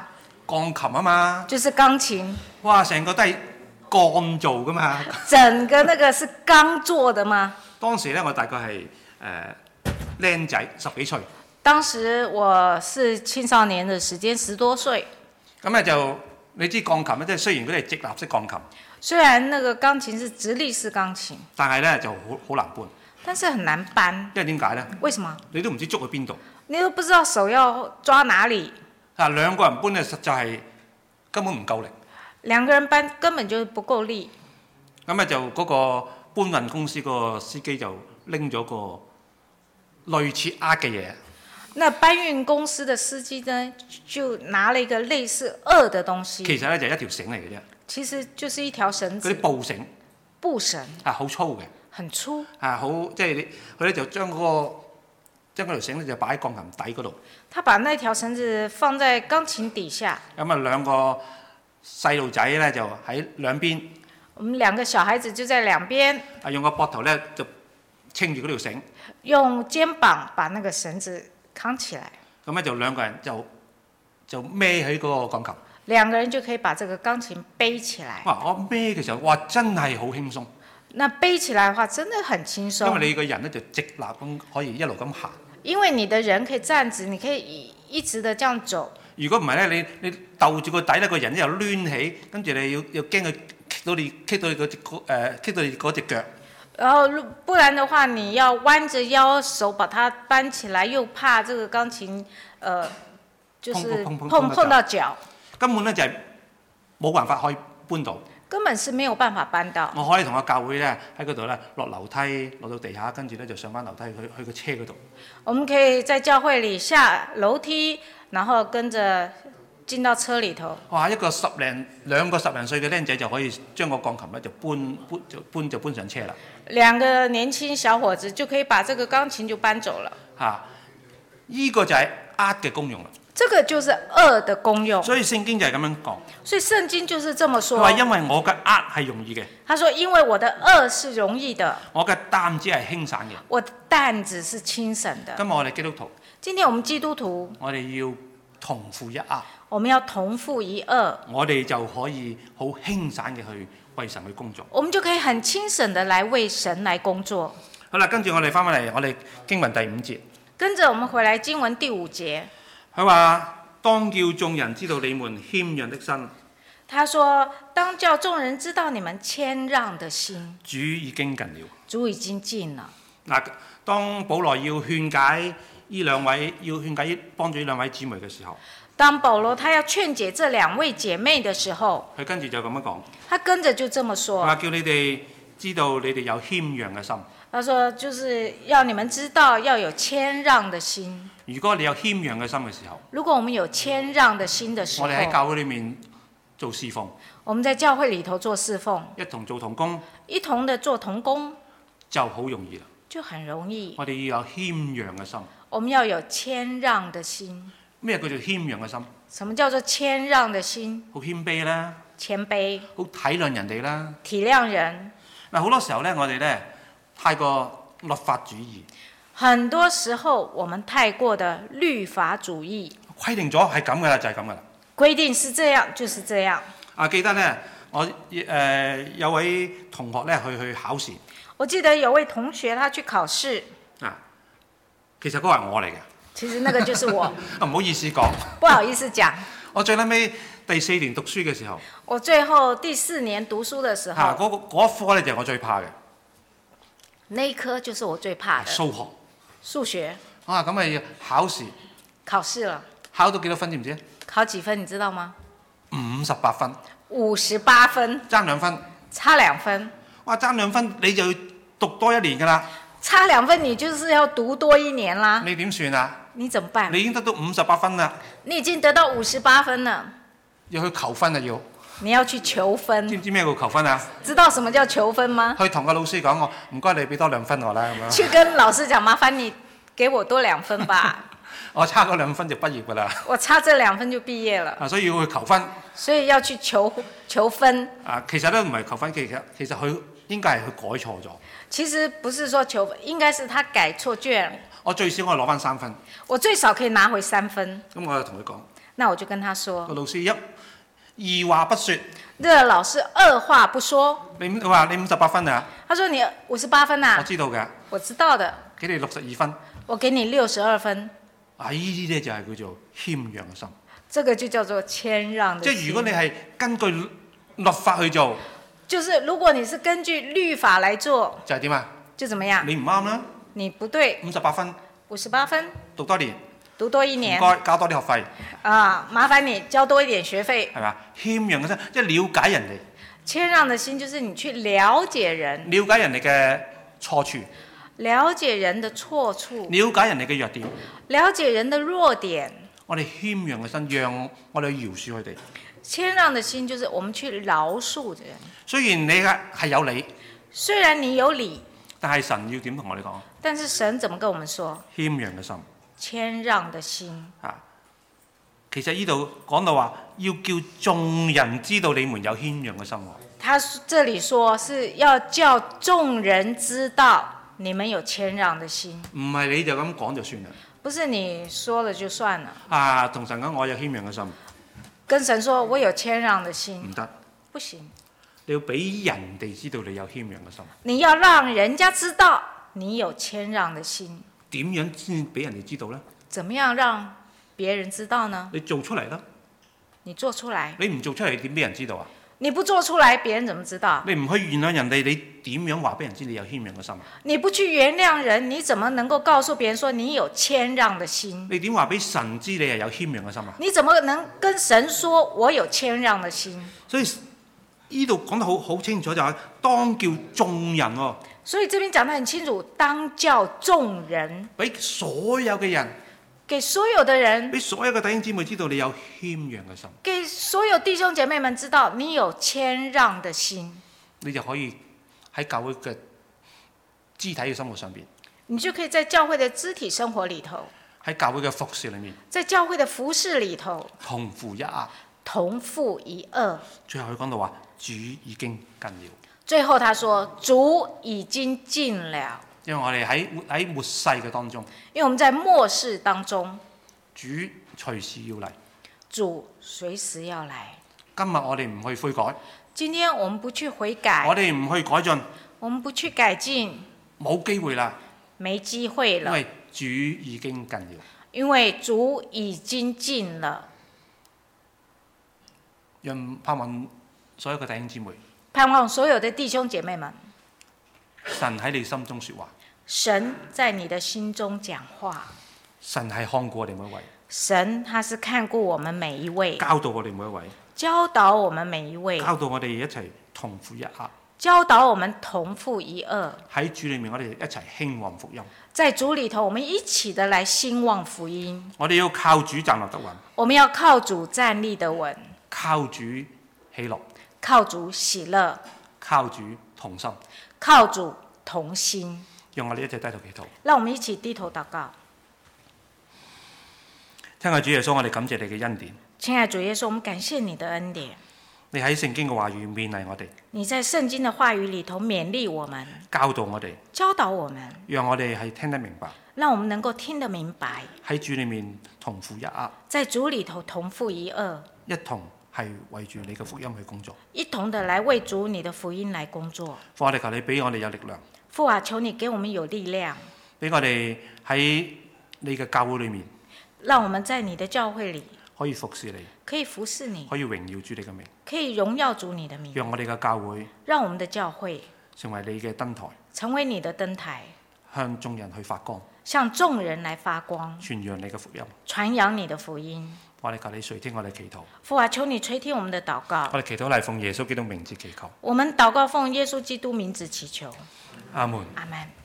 S1: 鋼琴啊嘛，
S2: 就是鋼琴，
S1: 哇，成個都係鋼做噶嘛。
S2: 整個那個是鋼做的嗎？
S1: 當時咧，我大概係誒僆仔十幾歲，
S2: 當時我是青少年的時間，十多歲。
S1: 咁咧就你知鋼琴咧，即係雖然佢哋係直立式鋼琴，
S2: 雖然那個鋼琴是直立式鋼琴，
S1: 但係咧就好好難搬，
S2: 但是很難搬。
S1: 因為點解咧？
S2: 為什麼？
S1: 你都唔知捉去邊度。
S2: 你都不知道手要抓哪裡。
S1: 啊，兩個人搬咧，實在係根本唔夠力。
S2: 兩個人搬根本就不夠力。
S1: 咁咧就嗰個搬運公司個司機就拎咗個類似呃嘅嘢。
S2: 那搬運公司的司機呢，就拿了一個類似饵的東西。
S1: 其實咧就係一條繩嚟嘅啫。
S2: 其實就是一條繩子。
S1: 嗰啲布繩。
S2: 布繩。
S1: 啊，好粗嘅。
S2: 很粗。
S1: 啊，好即係你佢咧就將嗰、嗰個將嗰條繩咧就擺喺鋼琴底嗰度。
S2: 他把那條繩子放在鋼琴底下。
S1: 咁啊兩個細路仔咧就喺兩邊。
S2: 我們兩個小孩子就在兩邊。
S1: 啊，用個膊頭咧就撐住嗰條繩。
S2: 用肩膀把那個繩子扛起來。
S1: 咁咧就兩個人就就孭起嗰個鋼琴。
S2: 兩個人就可以把這個鋼琴背起來。
S1: 哇！我孭嘅時候，哇，真係好輕鬆。
S2: 那背起來的話，真的很輕鬆。
S1: 因為你個人咧就直立咁，可以一路咁行。
S2: 因為你的人可以站直，你可以一直的這樣走。如果唔係咧，
S1: 你你鬥住個底咧，個人又攣起，跟住你要要驚佢棘到你棘到你嗰隻誒棘到你嗰隻腳。
S2: 然後不然的話，你要彎着腰手把它搬起來，又怕這個鋼琴，呃，就是碰碰，碰，碰，碰到腳。
S1: 根本咧就係冇辦法可以搬到。
S2: 根本是沒有辦法搬到。
S1: 我可以同個教會咧喺嗰度咧落樓梯落到地下，跟住咧就上翻樓梯去去個車嗰度。
S2: 我們可以在教會裡下樓梯，然後跟着進到車裡頭。
S1: 哇！一個十零兩個十零歲嘅僆仔就可以將個鋼琴咧就搬搬就搬就搬上車啦。
S2: 兩個年輕小伙子就可以把這個鋼琴就搬走了。
S1: 嚇、啊！依、這個就係軛嘅功用啦。
S2: 這個就是軛的功用。
S1: 所以聖經就係咁樣講。
S2: 所以聖經就是這麼說。
S1: 佢話因為我嘅軛係容易嘅。
S2: 他說因為我的軛是容易的。
S1: 我嘅擔子係輕省嘅。
S2: 我的擔子是輕省的。
S1: 今日我哋基督徒。
S2: 今天我們基督徒。
S1: 我哋要同負一軛。
S2: 我們要同負一軛。我
S1: 哋就可以好輕省嘅去為神去工作。
S2: 我們就可以很輕省的來為神來工作。
S1: 好啦，跟住我哋翻返嚟，我哋經文第五節。
S2: 跟着我們回來經文第五節。
S1: 佢話。當叫眾人知道你們謙讓的心。
S2: 他說：當叫眾人知道你們謙讓的心。
S1: 主已經近了。
S2: 主已經近了。
S1: 嗱，當保羅要勸解呢兩位，要勸解幫助呢兩位姊妹嘅時候，
S2: 當保羅他要勸解這兩位姐妹的時候，
S1: 佢跟住就咁樣講。
S2: 他跟着就這麼說。
S1: 話叫你哋知道你哋有謙讓嘅心。
S2: 他說：就是要你們知道要有謙讓的心。
S1: 如果你有謙讓嘅心嘅時候，
S2: 如果我們有謙讓的心的時候，
S1: 我哋喺教會裏面做侍奉，
S2: 我們在教會裏頭做侍奉，
S1: 一同做同工，
S2: 一同的做同工，
S1: 就好容易啦，
S2: 就很容易。
S1: 我哋要有謙讓嘅心，
S2: 我們要有謙讓的心。
S1: 咩叫做謙讓嘅心？
S2: 什麼叫做謙讓的心？
S1: 好謙卑啦，
S2: 謙卑，
S1: 好體諒人哋啦，
S2: 體諒人。
S1: 嗱，好多時候咧，我哋咧太過律法主義。
S2: 很多時候，我們太過的律法主義，
S1: 規定咗係咁噶啦，就係咁噶啦。
S2: 規定是這樣，就是這樣。
S1: 啊，記得咧，我誒、呃、有位同學咧去去考試。
S2: 我記得有位同學他去考試。
S1: 啊，其實嗰個係我嚟嘅。其實那個就是我。唔好意思講。
S2: 不好意思講。
S1: 我最撚尾第四年讀書嘅時候。
S2: 我最後第四年讀書嘅時候。
S1: 啊，嗰嗰一科咧就係我最怕嘅。
S2: 那一科就是我最怕嘅。
S1: 數學。
S2: 數學
S1: 啊，咁咪考試，
S2: 考試了，
S1: 考到幾多分知唔知？
S2: 考幾分你知道嗎？
S1: 五十八分。
S2: 五十八分。
S1: 爭兩分。
S2: 差兩分。
S1: 哇！爭兩分你就要讀多一年㗎啦。
S2: 差兩分你就是要讀多一年啦。
S1: 你點算啊？
S2: 你怎麼辦？
S1: 你已經得到五十八分啦。
S2: 你已經得到五十八分了。
S1: 要去求分啊要。
S2: 你要去求分。
S1: 知唔知咩叫求分啊？
S2: 知道什麼叫求分嗎？
S1: 去同個老師講，我唔該你俾多兩分我啦咁樣。
S2: 去跟老師講，麻煩你給我多兩分吧。
S1: 我差嗰兩分就畢業㗎啦。
S2: 我差這兩分就畢業了。
S1: 啊，所以要去求分。
S2: 所以要去求求分。
S1: 啊，其實都唔係求分，其實其實佢應該係佢改錯咗。
S2: 其實不是說求分，應該是他改錯卷。
S1: 我最少我攞翻三分。
S2: 我最少可以拿回三分。
S1: 咁我就同佢講。
S2: 那我就跟他說，
S1: 個老師一二話不說，
S2: 這個老師二話不說，
S1: 你話你五十八分啊？
S2: 他說你五十八分
S1: 我
S2: 啊，
S1: 知道㗎，
S2: 我知道的，
S1: 給你六十二分。
S2: 我給你六十二分，
S1: 啊！呢啲咧就係叫做謙讓嘅心。
S2: 這個就叫做謙讓的心。
S1: 即係如果你係根據律法去做，
S2: 就是如果你是根據律法來做，
S1: 就係點啊？
S2: 就怎麼樣？
S1: 你唔啱啦，
S2: 你不對，
S1: 五十八分，
S2: 五十八分，
S1: 讀多年，
S2: 讀多一
S1: 唔
S2: 年，
S1: 該交多啲學費，
S2: 啊，麻煩你交多一點學費。
S1: 係嘛？謙讓嘅心，即係了解人哋，
S2: 謙讓的心就是你去了解人，
S1: 了解人哋嘅錯處，
S2: 了解人的錯處，
S1: 了解人哋嘅弱點。
S2: 了解人的弱點。
S1: 我哋謙讓嘅心，讓我哋去饒恕佢哋。
S2: 謙讓的心就是我們去饒恕人。
S1: 雖然你係係有理，
S2: 雖然你有理，
S1: 但係神要點同我哋講？
S2: 但是神怎麼跟我們說？
S1: 謙讓嘅心。
S2: 謙讓的心。
S1: 啊，其實呢度講到話，要叫眾人知道你們有謙讓嘅心喎。
S2: 他這裡說是要叫眾人知道你們有謙讓的心，
S1: 唔係你就咁講就算啦。
S2: 不是你說了就算了。
S1: 啊，同神講我有謙讓嘅心，
S2: 跟神說我有謙讓的心，
S1: 唔得，
S2: 不行。
S1: 你要俾人哋知道你有謙讓嘅心。
S2: 你要讓人家知道你有謙讓的心。
S1: 點樣先俾人哋知道呢？
S2: 怎麼樣讓別人知道呢？
S1: 你做出嚟啦。
S2: 你做出來。
S1: 你唔做出嚟點俾人知道啊？
S2: 你不做出來，別人怎麼知道？
S1: 你唔去原諒人哋，你點樣話俾人知你有謙讓嘅心？
S2: 你不去原諒人，你怎麼能夠告訴別人說你有謙讓的心？
S1: 你點話俾神知你係有謙讓嘅心啊？
S2: 你怎麼能跟神說我有謙讓的心？
S1: 所以呢度講得好好清楚，就係當叫眾人喎。
S2: 所以這邊講得很清楚，當叫眾人，
S1: 俾所有嘅人，
S2: 給所有的人，
S1: 俾所有嘅弟兄姊妹知道你有謙讓嘅心，
S2: 給所有弟兄姐妹們知道你有謙讓的心，
S1: 你就可以喺教會嘅肢體嘅生活上邊，
S2: 你就可以在教會的肢體生活裡頭，
S1: 喺教會嘅服侍裏面，
S2: 在教會的服侍裡頭
S1: 同負一軛。
S2: 同負一軛。
S1: 最後佢講到話，主已經近了。
S2: 最後他說主已經近了，
S1: 因為我哋喺喺末世嘅當中，
S2: 因為我們在末世當中，
S1: 主隨時要嚟。
S2: 主隨時要來。
S1: 今日我哋唔去悔改，
S2: 今天我們不去悔改，
S1: 我哋唔去改進，
S2: 我們不去改進，
S1: 冇機會啦。
S2: 沒機會了，
S1: 因為主已經近了。
S2: 因為主已經近了。
S1: 讓盼望所有嘅弟兄姊妹，
S2: 盼望所有的弟兄姐妹們，
S1: 神喺你心中說話，
S2: 神在你的心中講話，
S1: 神係看顧我哋每一位，
S2: 神他是看顧我們每一位，
S1: 教導我哋每一位，
S2: 教導我們每一位，
S1: 教導我哋一齊同負一軛。
S2: 教導我們同負一軛。
S1: 喺主裏面，我哋一齊興旺福音。
S2: 在主裡頭，我們一起的來興旺福音。
S1: 我哋要靠主站立得穩，
S2: 我們要靠主站立得穩，
S1: 靠主喜樂，
S2: 靠主喜樂，
S1: 靠主同心。
S2: 靠主同心。
S1: 讓我哋一齊低頭祈禱。
S2: 讓我們一起低頭禱告。
S1: 親愛主耶穌，我哋感謝你嘅恩典。
S2: 親愛主耶穌，我們感謝你的恩典。
S1: 你喺聖經嘅話語勉勵我哋，
S2: 你在聖經的話語裡頭勉勵我們，
S1: 教導我哋，
S2: 教導我們，
S1: 讓我哋係聽得明白。
S2: 讓我們能夠聽得明白。
S1: 喺主裏面同負一軛，
S2: 在主裡頭同負一軛，
S1: 一同係為住你嘅福音去工作。
S2: 一同的來為主你的福音來工作。
S1: 父，我哋求你俾我哋有力量，
S2: 父啊，求你給我們有力量，
S1: 俾我哋喺你嘅教會裏面
S2: 讓我們在你的教會裡
S1: 可以服侍你，
S2: 可以服侍你，
S1: 可以榮耀主你嘅名，
S2: 可以榮耀主你的名，
S1: 讓我哋嘅教會
S2: 讓我們的教會
S1: 成為你嘅燈台，
S2: 成為你的燈台，
S1: 向眾人去發光，
S2: 向眾人來發光，
S1: 傳揚你嘅福音。
S2: 傳揚你的福音。
S1: 我哋求你垂聽我哋祈禱，
S2: 父啊，求你垂聽我們的禱告。
S1: 我哋祈禱係奉耶穌基督名字祈求，
S2: 我們禱告奉耶穌基督名字祈求。
S1: 阿門。
S2: 阿門。